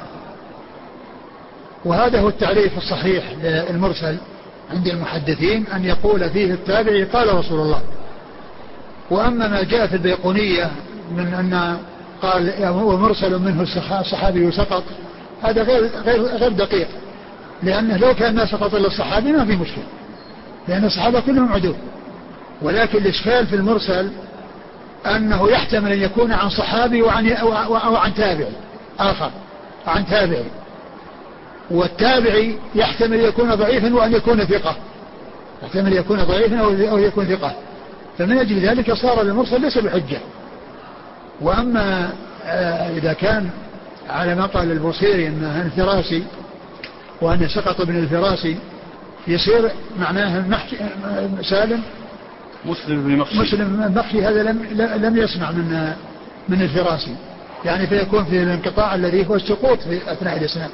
وهذا هو التعريف الصحيح للمرسل عند المحدثين، أن يقول فيه التابعي قال رسول الله. وأما ما جاء في البيقونية من أن قال هو مرسل منه الصحابي سقط، هذا غير دقيق، لأنه لو كان ما سقط إلا الصحابي ما في مشكلة، لأن الصحابة كلهم عدول. ولكن الإشكال في المرسل أنه يحتمل أن يكون عن صحابي أو عن تابعي آخر، عن تابعي، والتابعي يحتمل يكون ضعيفا وأن يكون ثقة، يحتمل يكون ضعيفا أو يكون ثقة، فمن أجل ذلك صار المرسل ليس بحجة. وأما إذا كان على ما قال البصيري أنه الفراسي وأن سقط ابن الفراسي يصير معناه سالم مسلم المخشي هذا لم يسمع من الفراسي، يعني فيكون في الانقطاع الذي هو السقوط في أثناء الإسناد.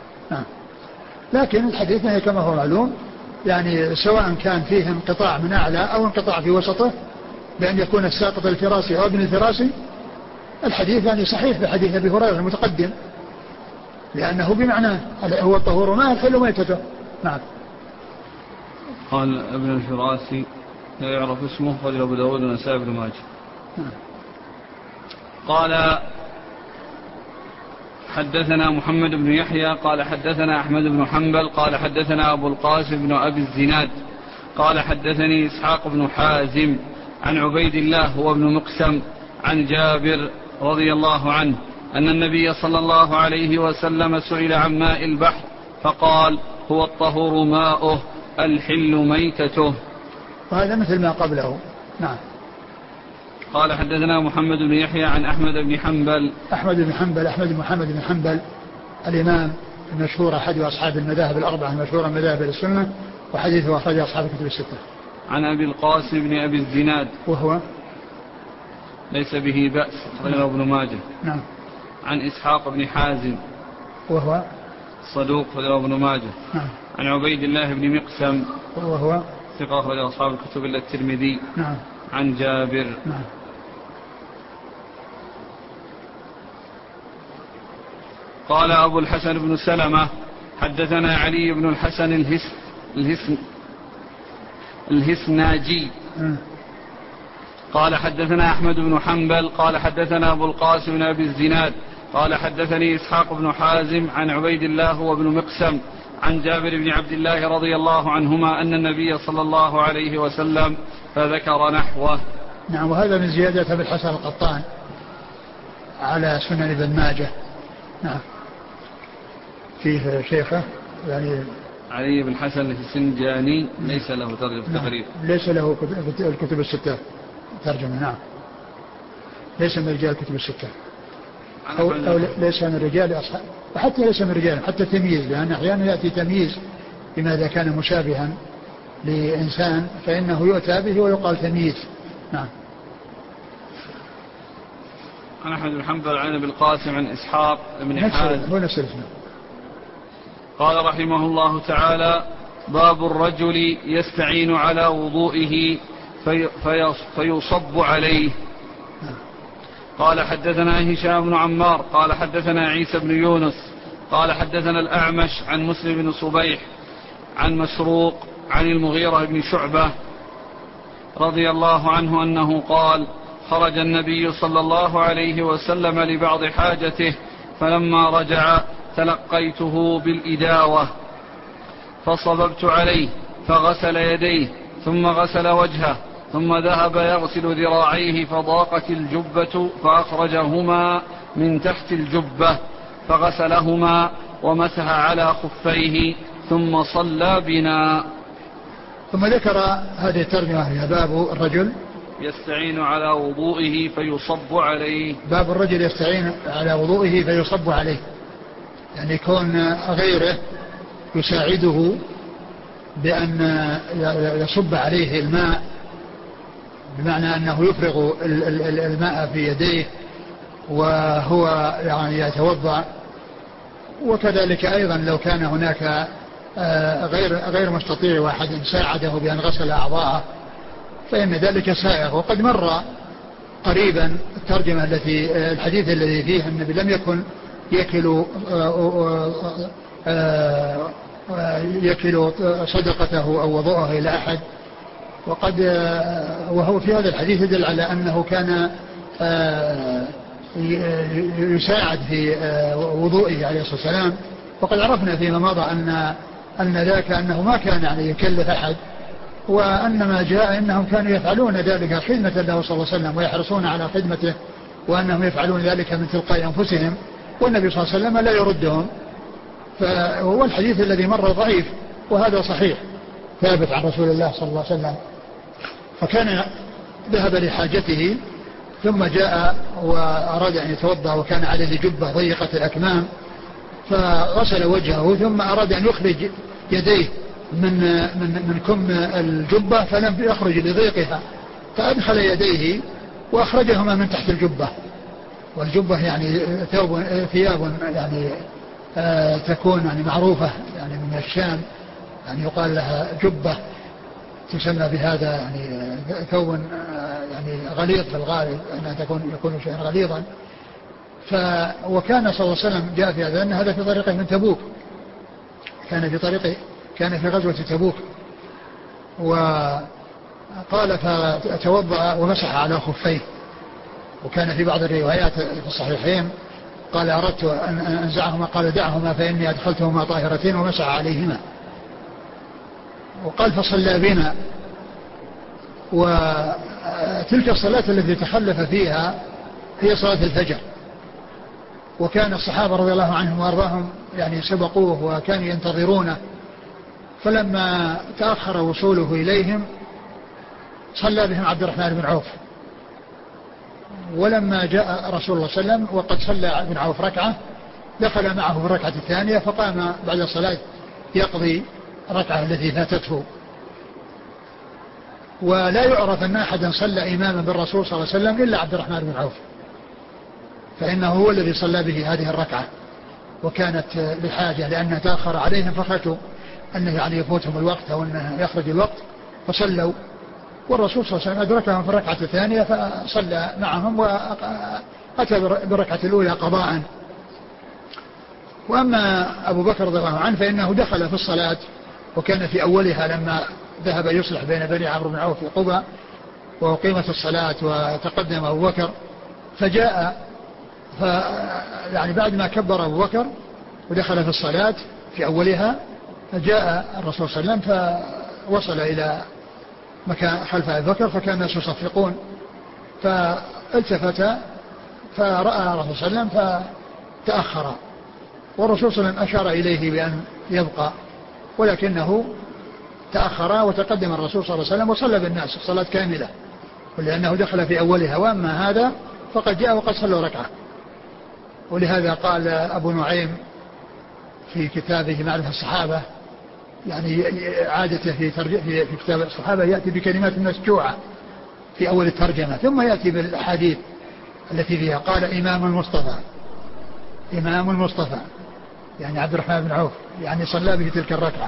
لكن الحديث كما هو معلوم، يعني سواء كان فيه انقطاع من أعلى أو انقطاع في وسطه بأن يكون الساقط الفراسي أو ابن الفراسي، الحديث يعني صحيح بحديث أبي هريرة المتقدم، لأنه بمعنى هو الطهور ماء الحل ميتته. نعم. قال ابن الفراسي لا يعرف اسمه قال أبو داود والنسائي بن ماجه. قال حدثنا محمد بن يحيى قال حدثنا أحمد بن حنبل قال حدثنا أبو القاسم بن أبي الزناد قال حدثني إسحاق بن حازم عن عبيد الله هو ابن مقسم عن جابر رضي الله عنه أن النبي صلى الله عليه وسلم سئل عن ماء البحر فقال هو الطهور ماؤه الحل ميتته. وهذا مثل ما قبله. نعم. قال حدثنا محمد بن يحيى عن أحمد بن حنبل أحمد بن محمد بن حنبل الإمام المشهور أحد أصحاب المذاهب الأربعة المشهورة مذاهب السنة، وحديثه أخرج أصحاب الكتب الستة. عن أبي القاسم بن أبي الزناد وهو ليس به بأس أخرجه ابن ماجه. نعم. عن إسحاق بن حازم وهو صدوق أخرجه ابن ماجه. نعم. عن عبيد الله بن مقسم وهو ثقة أخرجه أصحاب الكتب إلا الترمذي. نعم. عن جابر. نعم. قال أبو الحسن بن سلمة حدثنا علي بن الحسن الهسناجي قال حدثنا أحمد بن حنبل قال حدثنا أبو القاسم بن أبي الزناد قال حدثني إسحاق بن حازم عن عبيد الله وابن مقسم عن جابر بن عبد الله رضي الله عنهما أن النبي صلى الله عليه وسلم فذكر نحوه. نعم. وهذا من زيادة أبي الحسن القطان على سنن ابن ماجه. نعم. فيه شيخه يعني علي بن حسن السنجاني ليس له ترجمة تقريب. ليس له الكتب الستة ترجمة. نعم. ليس من رجال الكتب الستة أو ليس من رجال أصحاب، وحتى ليس من رجال حتى تمييز، لأن أحيانا يأتي تمييز لماذا كان مشابها لإنسان فإنه يؤتى به ويقال تمييز. نعم. عن أحمد بن حنبل عن أبي القاسم عن إسحاق بن حازم قال رحمه الله تعالى: باب الرجل يستعين على وضوئه فيصب عليه. قال حدثنا هشام بن عمار قال حدثنا عيسى بن يونس قال حدثنا الأعمش عن مسلم بن صبيح عن مسروق عن المغيرة بن شعبة رضي الله عنه أنه قال: خرج النبي صلى الله عليه وسلم لبعض حاجته، فلما رجع تلقيته بالإداوة فصببت عليه فغسل يديه ثم غسل وجهه ثم ذهب يغسل ذراعيه فضاقت الجبة فأخرجهما من تحت الجبة فغسلهما ومسح على خفيه ثم صلى بنا. ثم ذكر هذه الترجمة هي باب الرجل يستعين على وضوئه فيصب عليه. باب الرجل يستعين على وضوئه فيصب عليه، يعني يكون غيره يساعده بأن يصب عليه الماء، بمعنى أنه يفرغ الماء في يديه وهو يعني يتوضأ. وكذلك أيضا لو كان هناك غير مستطيع واحد ساعده بأن غسل أعضاءه فإن ذلك سائغ. وقد مر قريبا الترجمة الحديث الذي فيه النبي لم يكن يكل صدقته أو وضوءه إلى أحد، وهو في هذا الحديث يدل على أنه كان يساعد في وضوئه عليه الصلاة والسلام. وقد عرفنا فيما مضى أن ذاك أنه ما كان يعني يكلف أحد، وأنما جاء إنهم كانوا يفعلون ذلك خدمة له صلى الله عليه وسلم ويحرصون على خدمته، وأنهم يفعلون ذلك من تلقاء أنفسهم والنبي صلى الله عليه وسلم لا يردهم. فهو الحديث الذي مر ضعيف وهذا صحيح ثابت عن رسول الله صلى الله عليه وسلم. فكان ذهب لحاجته ثم جاء وأراد أن يتوضأ وكان عليه جبة ضيقة الأكمام، فغسل وجهه ثم أراد أن يخرج يديه من كم الجبة فلم يخرج لضيقها، فأدخل يديه وأخرجهما من تحت الجبة. والجبة يعني ثياب يعني تكون يعني معروفة يعني من الشام، يعني يقال لها جبة تسمى بهذا، يعني ثوب يعني غليظ في الغالب أنها يكون شيئا غليظا. وكان صلى الله عليه وسلم جاء في هذا أن هذا في طريقه من تبوك، كان في غزوة تبوك. وقال فتوضأ ومسح على خفيه. وكان في بعض الروايات في الصحيحين قال أردت أن أنزعهما، قال دعهما فإني أدخلتهما طاهرتين ومسح عليهما. وقال فصلى بنا. وتلك الصلاة التي تخلف فيها هي صلاة الفجر، وكان الصحابة رضي الله عنهم وارضاهم يعني سبقوه وكانوا ينتظرونه، فلما تأخر وصوله إليهم صلى بهم عبد الرحمن بن عوف. ولما جاء رسول الله صلى الله عليه وسلم وقد صلى ابن عوف ركعة دخل معه في الركعة الثانية، فقام بعد الصلاة يقضي ركعة التي فاتته. ولا يعرف أن أحدا صلى إماما بالرسول صلى الله عليه وسلم إلا عبد الرحمن بن عوف، فإنه هو الذي صلى به هذه الركعة، وكانت بحاجة لأنه تأخر عليهم فخشوا أنه يعني يفوتهم الوقت أو أنه يخرج الوقت فصلوا، والرسول صلى الله عليه وسلم أدركهم في الركعة الثانية فصلى معهم وأتى بالركعة الأولى قضاء. وأما أبو بكر رضي الله عنه فإنه دخل في الصلاة وكان في أولها لما ذهب يصلح بين بني عمرو بن عوف في قباء وقيمة الصلاة وتقدم أبو بكر، فجاء يعني بعد ما كبر أبو بكر ودخل في الصلاة في أولها فجاء الرسول صلى الله عليه وسلم فوصل إلى مكان خلف أبي بكر فكان الناس يصفقون، فالتفت فرأى الرسول صلى الله عليه وسلم فتأخر، والرسول صلى الله عليه وسلم أشار إليه بأن يبقى، ولكنه تأخر وتقدم الرسول صلى الله عليه وسلم وصلى بالناس الصلاة كاملة، ولأنه دخل في أولها. وأما هذا فقد جاء وقد صلى ركعة. ولهذا قال أبو نعيم في كتابه معرفة الصحابة يعني عادته في كتاب الصحابة يأتي بكلمات مسجوعة في أول الترجمة ثم يأتي بالأحاديث، التي فيها قال إمام المصطفى يعني عبد الرحمن بن عوف يعني صلى به تلك الركعة.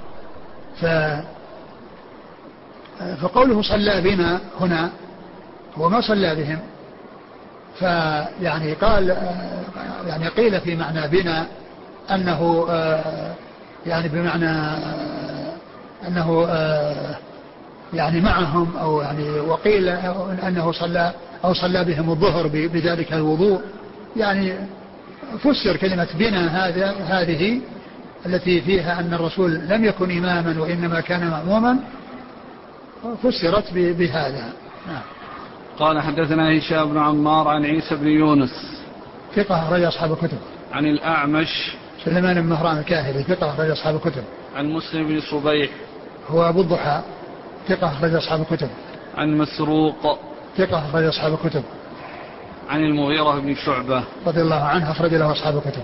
فقوله صلى بنا هنا هو ما صلى بهم، فيعني قال يعني قيل في معنى بنا أنه يعني بمعنى أنه يعني معهم، أو يعني وقيل أنه صلى بهم الظهر بذلك الوضوء. يعني فسر كلمة بنا هذه التي فيها أن الرسول لم يكن إماما وإنما كان مأموما، فسرت بهذا. قال حدثنا هشام بن عمار عن عيسى بن يونس ثقة أخرج أصحاب الكتب. عن الأعمش سليمان بن مهران الكاهلي ثقة أخرج أصحاب الكتب. عن مسلم بن صبيح هو أبو الضحى ثقة أخرج أصحاب الكتب. عن مسروق ثقة أخرج أصحاب الكتب. عن المغيرة بن شعبة رضي الله عنه أخرج له أصحاب الكتب.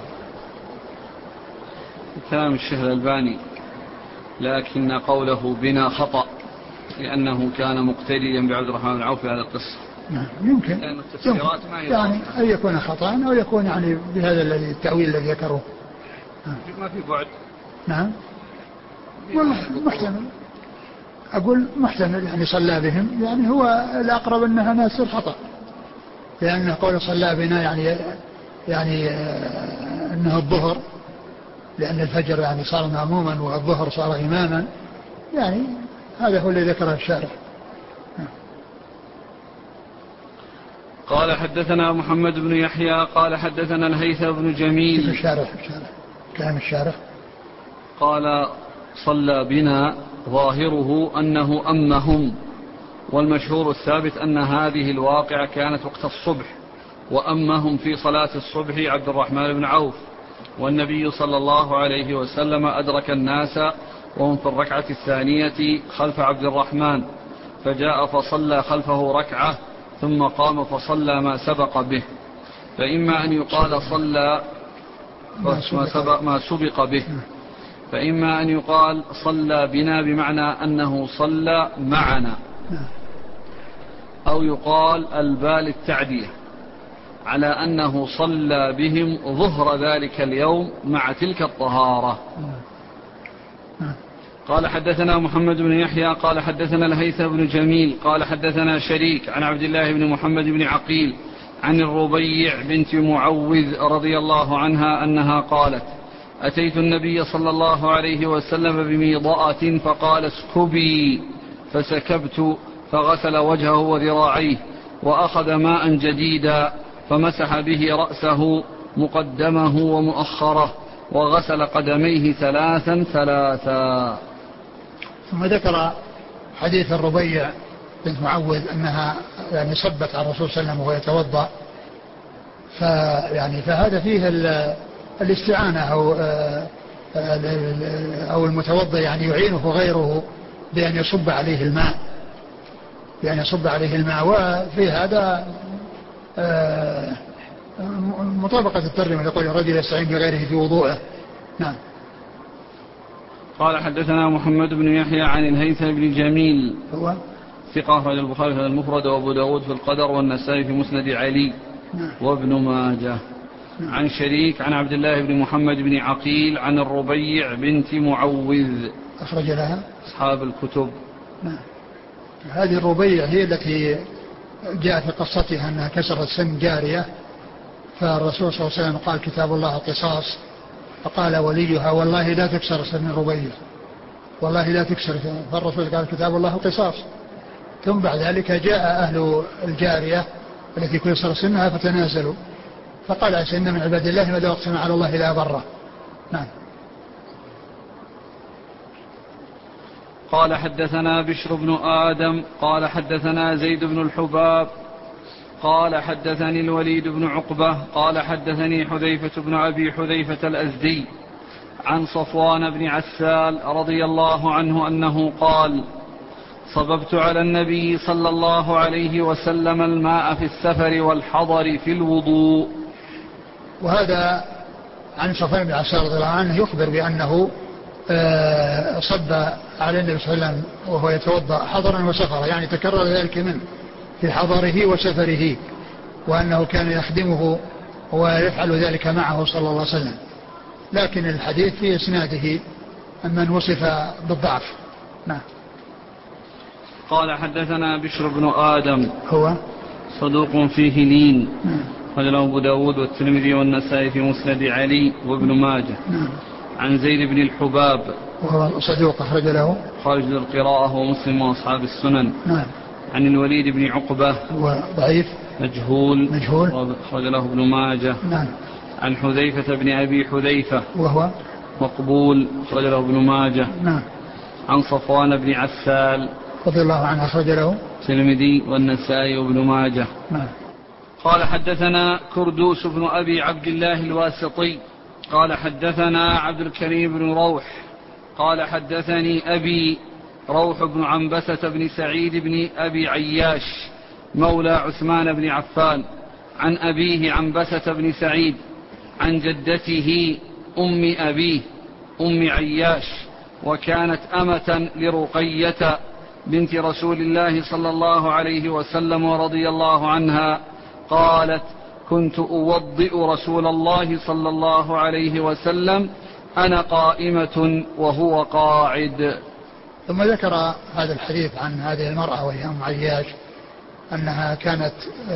كلام الشيخ الألباني لكن قوله بنا خطأ لأنه كان مقتديا بعبد الرحمن بن عوف في هذا القصة. يمكن لأن التفسيرات ما هي يعني أن يكون خطأ أو يكون يعني بهذا التأويل الذي ذكره. ما في بعد. نعم محتمل، أقول محتمل يعني صلى بهم يعني هو الأقرب أنها ما تصير خطأ، لأن قول صلى بنا يعني أنه الظهر، لأن الفجر يعني صار مأموما والظهر صار إماما، يعني هذا هو الذي ذكره الشارح. قال حدثنا محمد بن يحيى قال حدثنا الهيثم بن جميل. الشارح كلام الشارح قال صلى بنا ظاهره أنه أمهم، والمشهور الثابت أن هذه الواقعة كانت وقت الصبح، وأمهم في صلاة الصبح عبد الرحمن بن عوف، والنبي صلى الله عليه وسلم أدرك الناس وهم في الركعة الثانية خلف عبد الرحمن، فجاء فصلى خلفه ركعة ثم قام فصلى ما سبق به. فإما أن يقال صلى ما سبق به، فإما أن يقال صلى بنا بمعنى أنه صلى معنا، أو يقال الباء للتعدية على أنه صلى بهم ظهر ذلك اليوم مع تلك الطهارة. قال حدثنا محمد بن يحيى قال حدثنا الهيثم بن جميل قال حدثنا شريك عن عبد الله بن محمد بن عقيل عن الربيع بنت معوذ رضي الله عنها أنها قالت: أتيت النبي صلى الله عليه وسلم بميضأة فقال: اسكبي، فسكبت، فغسل وجهه وذراعيه وأخذ ماء جديدا فمسح به رأسه مقدمه ومؤخره وغسل قدميه ثلاثا. ثم ذكر حديث الربيع بنت معوذ أنها يعني صبت على الرسول صلى الله عليه وسلم وهو يتوضأ، فهذا فيه الاستعانة أو المتوضأ يعني يعينه غيره بأن يصب عليه الماء، وفي هذا مطابقة الترجمة لقول الرجل يستعين بغيره في وضوءه. نعم. قال حدثنا محمد بن يحيى عن الهيثم بن جميل هو ثقة أخرج البخاري في المفرد وأبو داود في القدر والنسائي في مسند علي وابن ماجه. عن شريك عن عبد الله بن محمد بن عقيل عن الربيع بنت معوذ أخرج لها أصحاب الكتب. هذه الربيع هي التي جاء في قصتها أنها كسرت سن جارية، فالرسول صلى الله عليه وسلم قال: كتاب الله قصاص، فقال وليها: والله لا تكسر سن الربيع، والله لا تكسر. فالرسول قال: كتاب الله قصاص. ثم بعد ذلك جاء أهل الجارية التي كسر سنها فتنازلوا، فقال: عسى إن من عباد الله ما لو أقسم على الله لا بره. نعم. قال حدثنا بشر بن آدم قال حدثنا زيد بن الحباب قال حدثني الوليد بن عقبة قال حدثني حذيفة بن أبي حذيفة الأزدي عن صفوان بن عسال رضي الله عنه أنه قال: صببت على النبي صلى الله عليه وسلم الماء في السفر والحضر في الوضوء. وهذا عن صفوان بن عسال رضي الله عنه يخبر بأنه صب على النبي صلى الله عليه وسلم وهو يتوضأ حضرا وسفرا، يعني تكرر ذلك منه في حضره وسفره، وأنه كان يخدمه ويفعل ذلك معه صلى الله عليه وسلم. لكن الحديث في إسناده من وصف بالضعف. نعم. قال حدثنا بشر بن آدم هو صدوق فيه لين، قال أبو داود والترمذي والنسائي في مسند علي وابن ماجه. عن زيد بن الحباب وهو صدوق أخرج له خارج القراءة ومسلم وأصحاب السنن. عن الوليد بن عقبة وضعيف مجهول أخرج له ابن ماجه. عن حذيفة بن أبي حذيفة وهو مقبول أخرج له ابن ماجه. عن صفوان بن عسال رضي الله عنه أخرج له الترمذي والنسائي وابن ماجه. قال حدثنا كردوس بن أبي عبد الله الواسطي قال حدثنا عبد الكريم بن روح قال حدثني أبي روح بن عنبسة بن سعيد بن أبي عياش مولى عثمان بن عفان عن أبيه عنبسة بن سعيد عن جدته أم أبيه أم عياش وكانت أمة لرقية بنت رسول الله صلى الله عليه وسلم ورضي الله عنها قالت كنت أوضئ رسول الله صلى الله عليه وسلم أنا قائمة وهو قاعد. ثم ذكر هذا الحديث عن هذه المرأة وهي أم عياش أنها كانت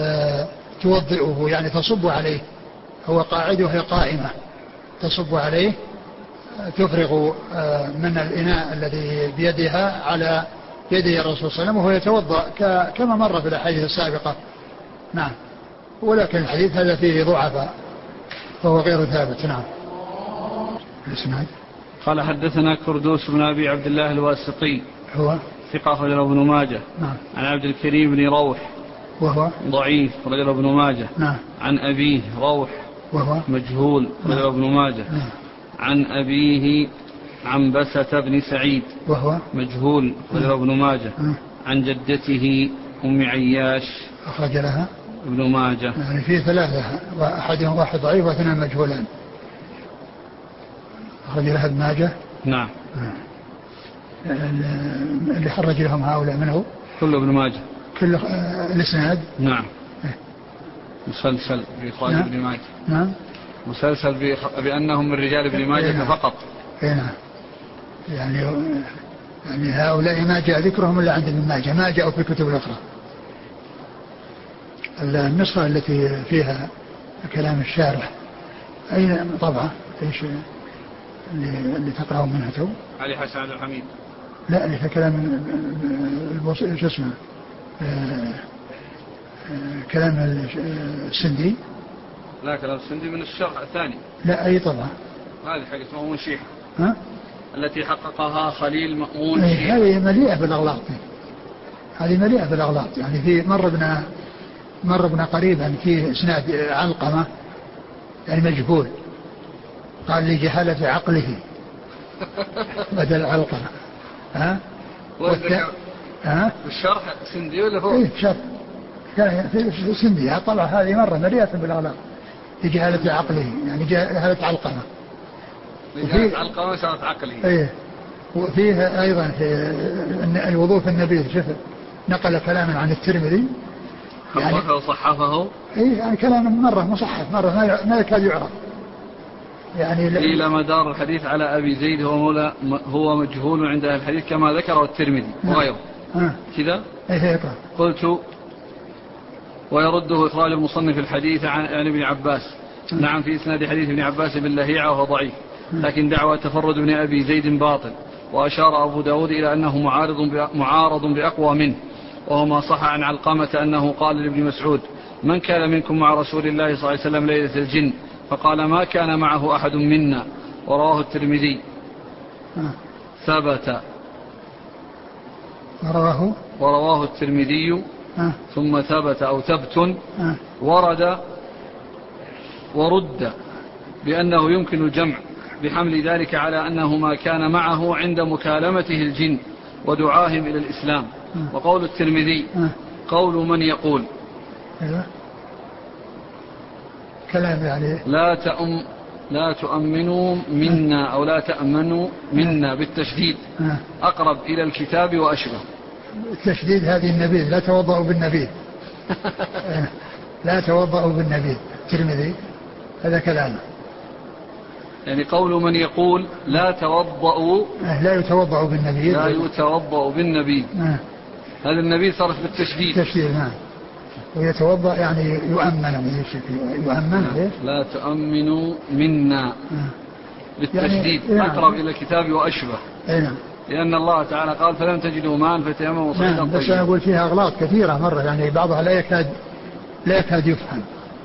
توضئه يعني تصب عليه، هو قاعد وهي قائمة تصب عليه، تفرغ من الإناء الذي بيدها على يده الرسول صلى الله عليه وسلم وهو يتوضأ كما مر في الأحاديث السابقة. نعم. ولكن الحديث هذا فيه ضعف فهو غير ثابت. نعم. الإسناد قال حدثنا كردوس بن أبي عبد الله الواسطي هو ثقة رجل ابن ماجه. عن عبد الكريم بن روح وهو ضعيف رجل ابن ماجه. عن أبيه روح وهو مجهول رجل ابن ماجه. عن أبيه عنبسة بن سعيد وهو مجهول رجل ابن ماجه. عن جدته أم عياش أخرج لها ابن ماجه. يعني فيه ثلاثة وأحدهم واحد ضعيف واثنين مجهولان. أخرج لها ابن ماجه. نعم. اللي خرج لهم هؤلاء منه كل ابن ماجه كل الإسناد. نعم. مسلسل بإخراج ابن ماجه. نعم. مسلسل بأنهم من رجال ابن ماجه فقط. نعم. يعني هؤلاء ما جاء ذكرهم إلا عند ابن ماجه، ما جاءوا في الكتب الأخرى. النسخة التي فيها كلام الشارح أين طبعا إيش اللي تقرأه منها تو؟ علي حسن عبد الحميد. لا اللي في كلام شو اسمه كلام السندي. لا كلام السندي من الشرح الثاني. لا أي طبعا. هذه حقت مأمون شيحة التي حققها خليل مأمون شيحة. هذه مليئة بالأغلاط، هذه مليئة بالأغلاط. يعني في مر بنا قريبا في إسناد علقمة يعني مجهول، قال لجهالة عقله بدل علقمة. الشرح سندي ولا هو؟ ايه شرح في سندي. طبعا هذه مرة مليئة بالأغلاط لجهالة عقله يعني جهالة علقمة. لجهالة علقمة صارت عقله. ايه. وفيه أيضا في الوضوء في النبي شوف نقل كلاما عن الترمذي يعني وصححه. ايه يعني كلام مرة مصحح مرة ما يكاد يعرف يعني. إلى مدار الحديث على أبي زيد هو مجهول عند أهل الحديث كما ذكره الترمذي وغيره كذا. ايه قلت ويرده إخراج المصنف الحديث عن ابن عباس. نعم في إسناد حديث ابن عباس باللهيعة وهو ضعيف، لكن دعوى تفرد ابن أبي زيد باطل. وأشار أبو داود إلى أنه معارض بأقوى منه، وهو ما صح عن علقمة أنه قال لابن مسعود من كان منكم مع رسول الله صلى الله عليه وسلم ليلة الجن، فقال ما كان معه أحد منا. ورواه الترمذي ثبت ورواه الترمذي ثم ثبت أو ثبت ورد بأنه يمكن الجمع بحمل ذلك على أنه ما كان معه عند مكالمته الجن ودعاهم إلى الإسلام. وقول الترمذي قول من يقول كلام يعني لا تؤمنوا منا أو لا تأمنوا منا بالتشديد أقرب إلى الكتاب وأشبه. التشديد هذه النبيذ لا توضأوا بالنبيذ. لا توضأوا بالنبيذ. الترمذي هذا كلامه. يعني قول من يقول لا توضأوا لا يتوضأ بالنبيذ. لا يتوضأ بالنبيذ. هذا النبيذ صرف بالتشديد. تشديد نعم. ويتوضأ يعني يؤمن. يؤمن. لا تؤمنوا منا بالتشديد يعني أقرب إلى الكتاب وأشبه. نعم. لأن الله تعالى قال فلم تجدوا ماء فتيمموا صعيدا طيبا. بس أنا أقول فيها أغلاط كثيرة مرة يعني بعضها لا يكاد يفهم.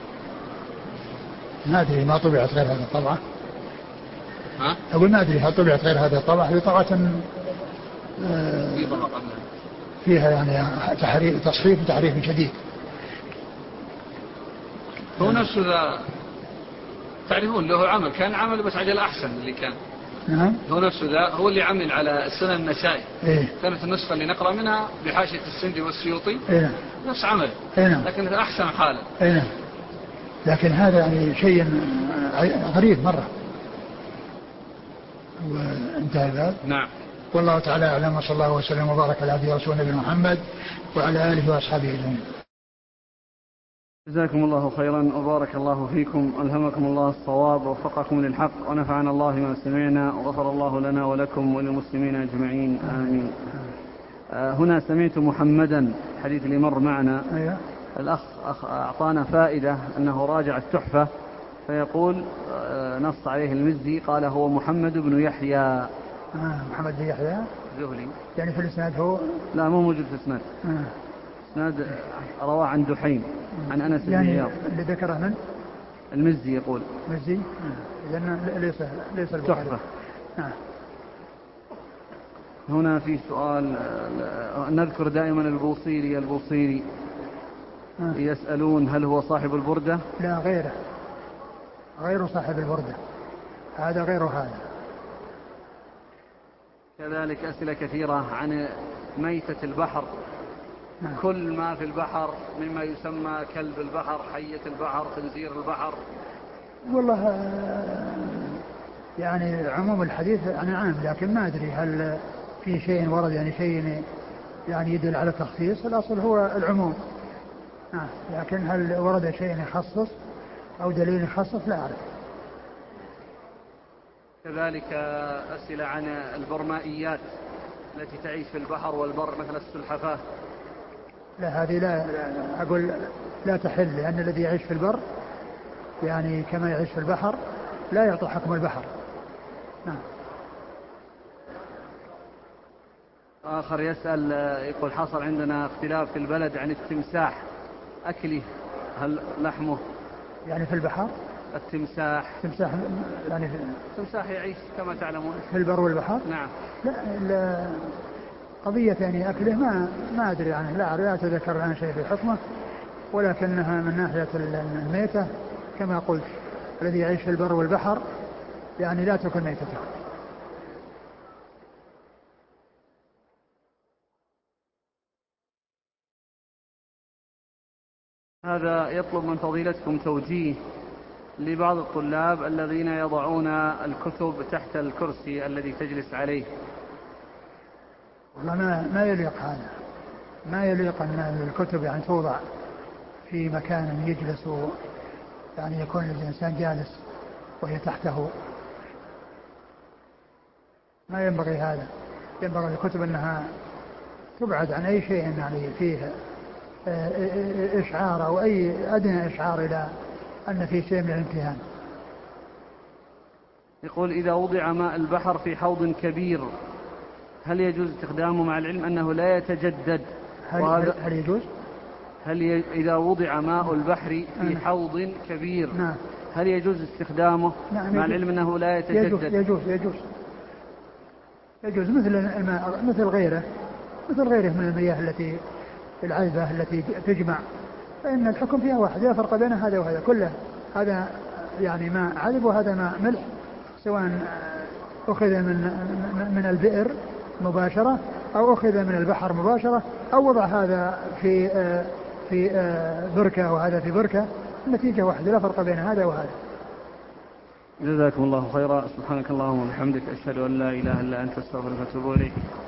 ما أدري ما طبعت غير هذا الطبعة. أقول ما أدري هل طبعت غير هذا الطبعة. هي طبعة فيها يعني تصحيف وتحريف شديد. هو نفسه ذا تعرفون له عمل كان عمل بس عجل أحسن اللي كان. نعم. هو نفسه ذا هو اللي عمل على السنن النسائي. كانت النسخة اللي نقرأ منها بحاشية السندي والسيوطي. نفس عمل. لكن أحسن حالا. لكن هذا يعني شيء غريب مرة. وانتهى الباب. نعم. والله تعالى أعلم وصلى الله وسلم وبارك على عبده ورسوله نبينا محمد وعلى آله وأصحابه أجمعين. جزاكم الله خيرا وبارك الله فيكم. ألهمكم الله الصواب ووفقكم للحق ونفعنا الله ما سمعنا وغفر الله لنا ولكم وللمسلمين أجمعين آمين. هنا سمعت محمدا حديث اللي مر معنا. الأخ أعطانا فائدة أنه راجع التحفة فيقول نص عليه المزي قال هو محمد بن يحيى. محمد بن يحيى زهلي يعني في الإسناد هو لا مو موجود في الإسناد. إسناد رواه عن دحيم عن أنس بن يعني عياض. اللي ذكره من المزي يقول مزي لأن ليس تحفة. هنا في سؤال نذكر دائما البوصيري يسألون هل هو صاحب البردة؟ لا غير صاحب البردة. هذا غير هذا. كذلك أسئلة كثيرة عن ميتة البحر. كل ما في البحر مما يسمى كلب البحر حية البحر خنزير البحر. والله يعني عموم الحديث أنا عام لكن ما أدري هل في شيء ورد يعني شيء يعني يدل على التخصيص. الأصل هو العموم. لكن هل ورد شيء يخصص أو دليل يخصص لا أعرف. كذلك أسئلة عن البرمائيات التي تعيش في البحر والبر مثل السلحفاة. لا هذه لا أقول لا تحل لأن الذي يعيش في البر يعني كما يعيش في البحر لا يعطي حكم البحر. آخر يسأل يقول حصل عندنا اختلاف في البلد عن التمساح أكله هل لحمه يعني في البحر. التمساح يعني التمساح يعيش كما تعلمون في البر والبحر. نعم. لا قضية يعني أكله ما أدري عنه لا أتذكر الآن شيء في حكمه ولكنها من ناحية الميتة كما قلت الذي يعيش في البر والبحر يعني لا تكون ميتته. هذا يطلب من فضيلتكم توجيه لبعض الطلاب الذين يضعون الكتب تحت الكرسي الذي تجلس عليه. والله ما يليق هذا. ما يليق أن الكتب يعني توضع في مكان يجلس يعني يكون الإنسان جالس وهي تحته. ما ينبغي هذا. ينبغي الكتب أنها تبعد عن أي شيء يعني فيه إشعار أو أي أدنى إشعار إلى أن في شيء من الامتهان. يقول إذا وضع ماء البحر في حوض كبير هل يجوز استخدامه مع العلم أنه لا يتجدد؟ هل يجوز؟ إذا وضع ماء البحر في حوض كبير هل يجوز استخدامه مع العلم أنه لا يتجدد؟ يجوز مثل الماء مثل غيره من المياه التي العذبة التي تجمع فإن الحكم فيها واحد لا فرق بين هذا وهذا كله. هذا يعني ماء عذب وهذا ماء ملح سواء أخذ من البئر مباشرة أو أخذ من البحر مباشرة أو وضع هذا في بركة وهذا في بركة النتيجة واحدة لا فرق بين هذا وهذا. جزاكم الله خيرا. سبحانك اللهم وبحمدك أشهد أن لا إله إلا أنت أستغفرك وأتوب إليك.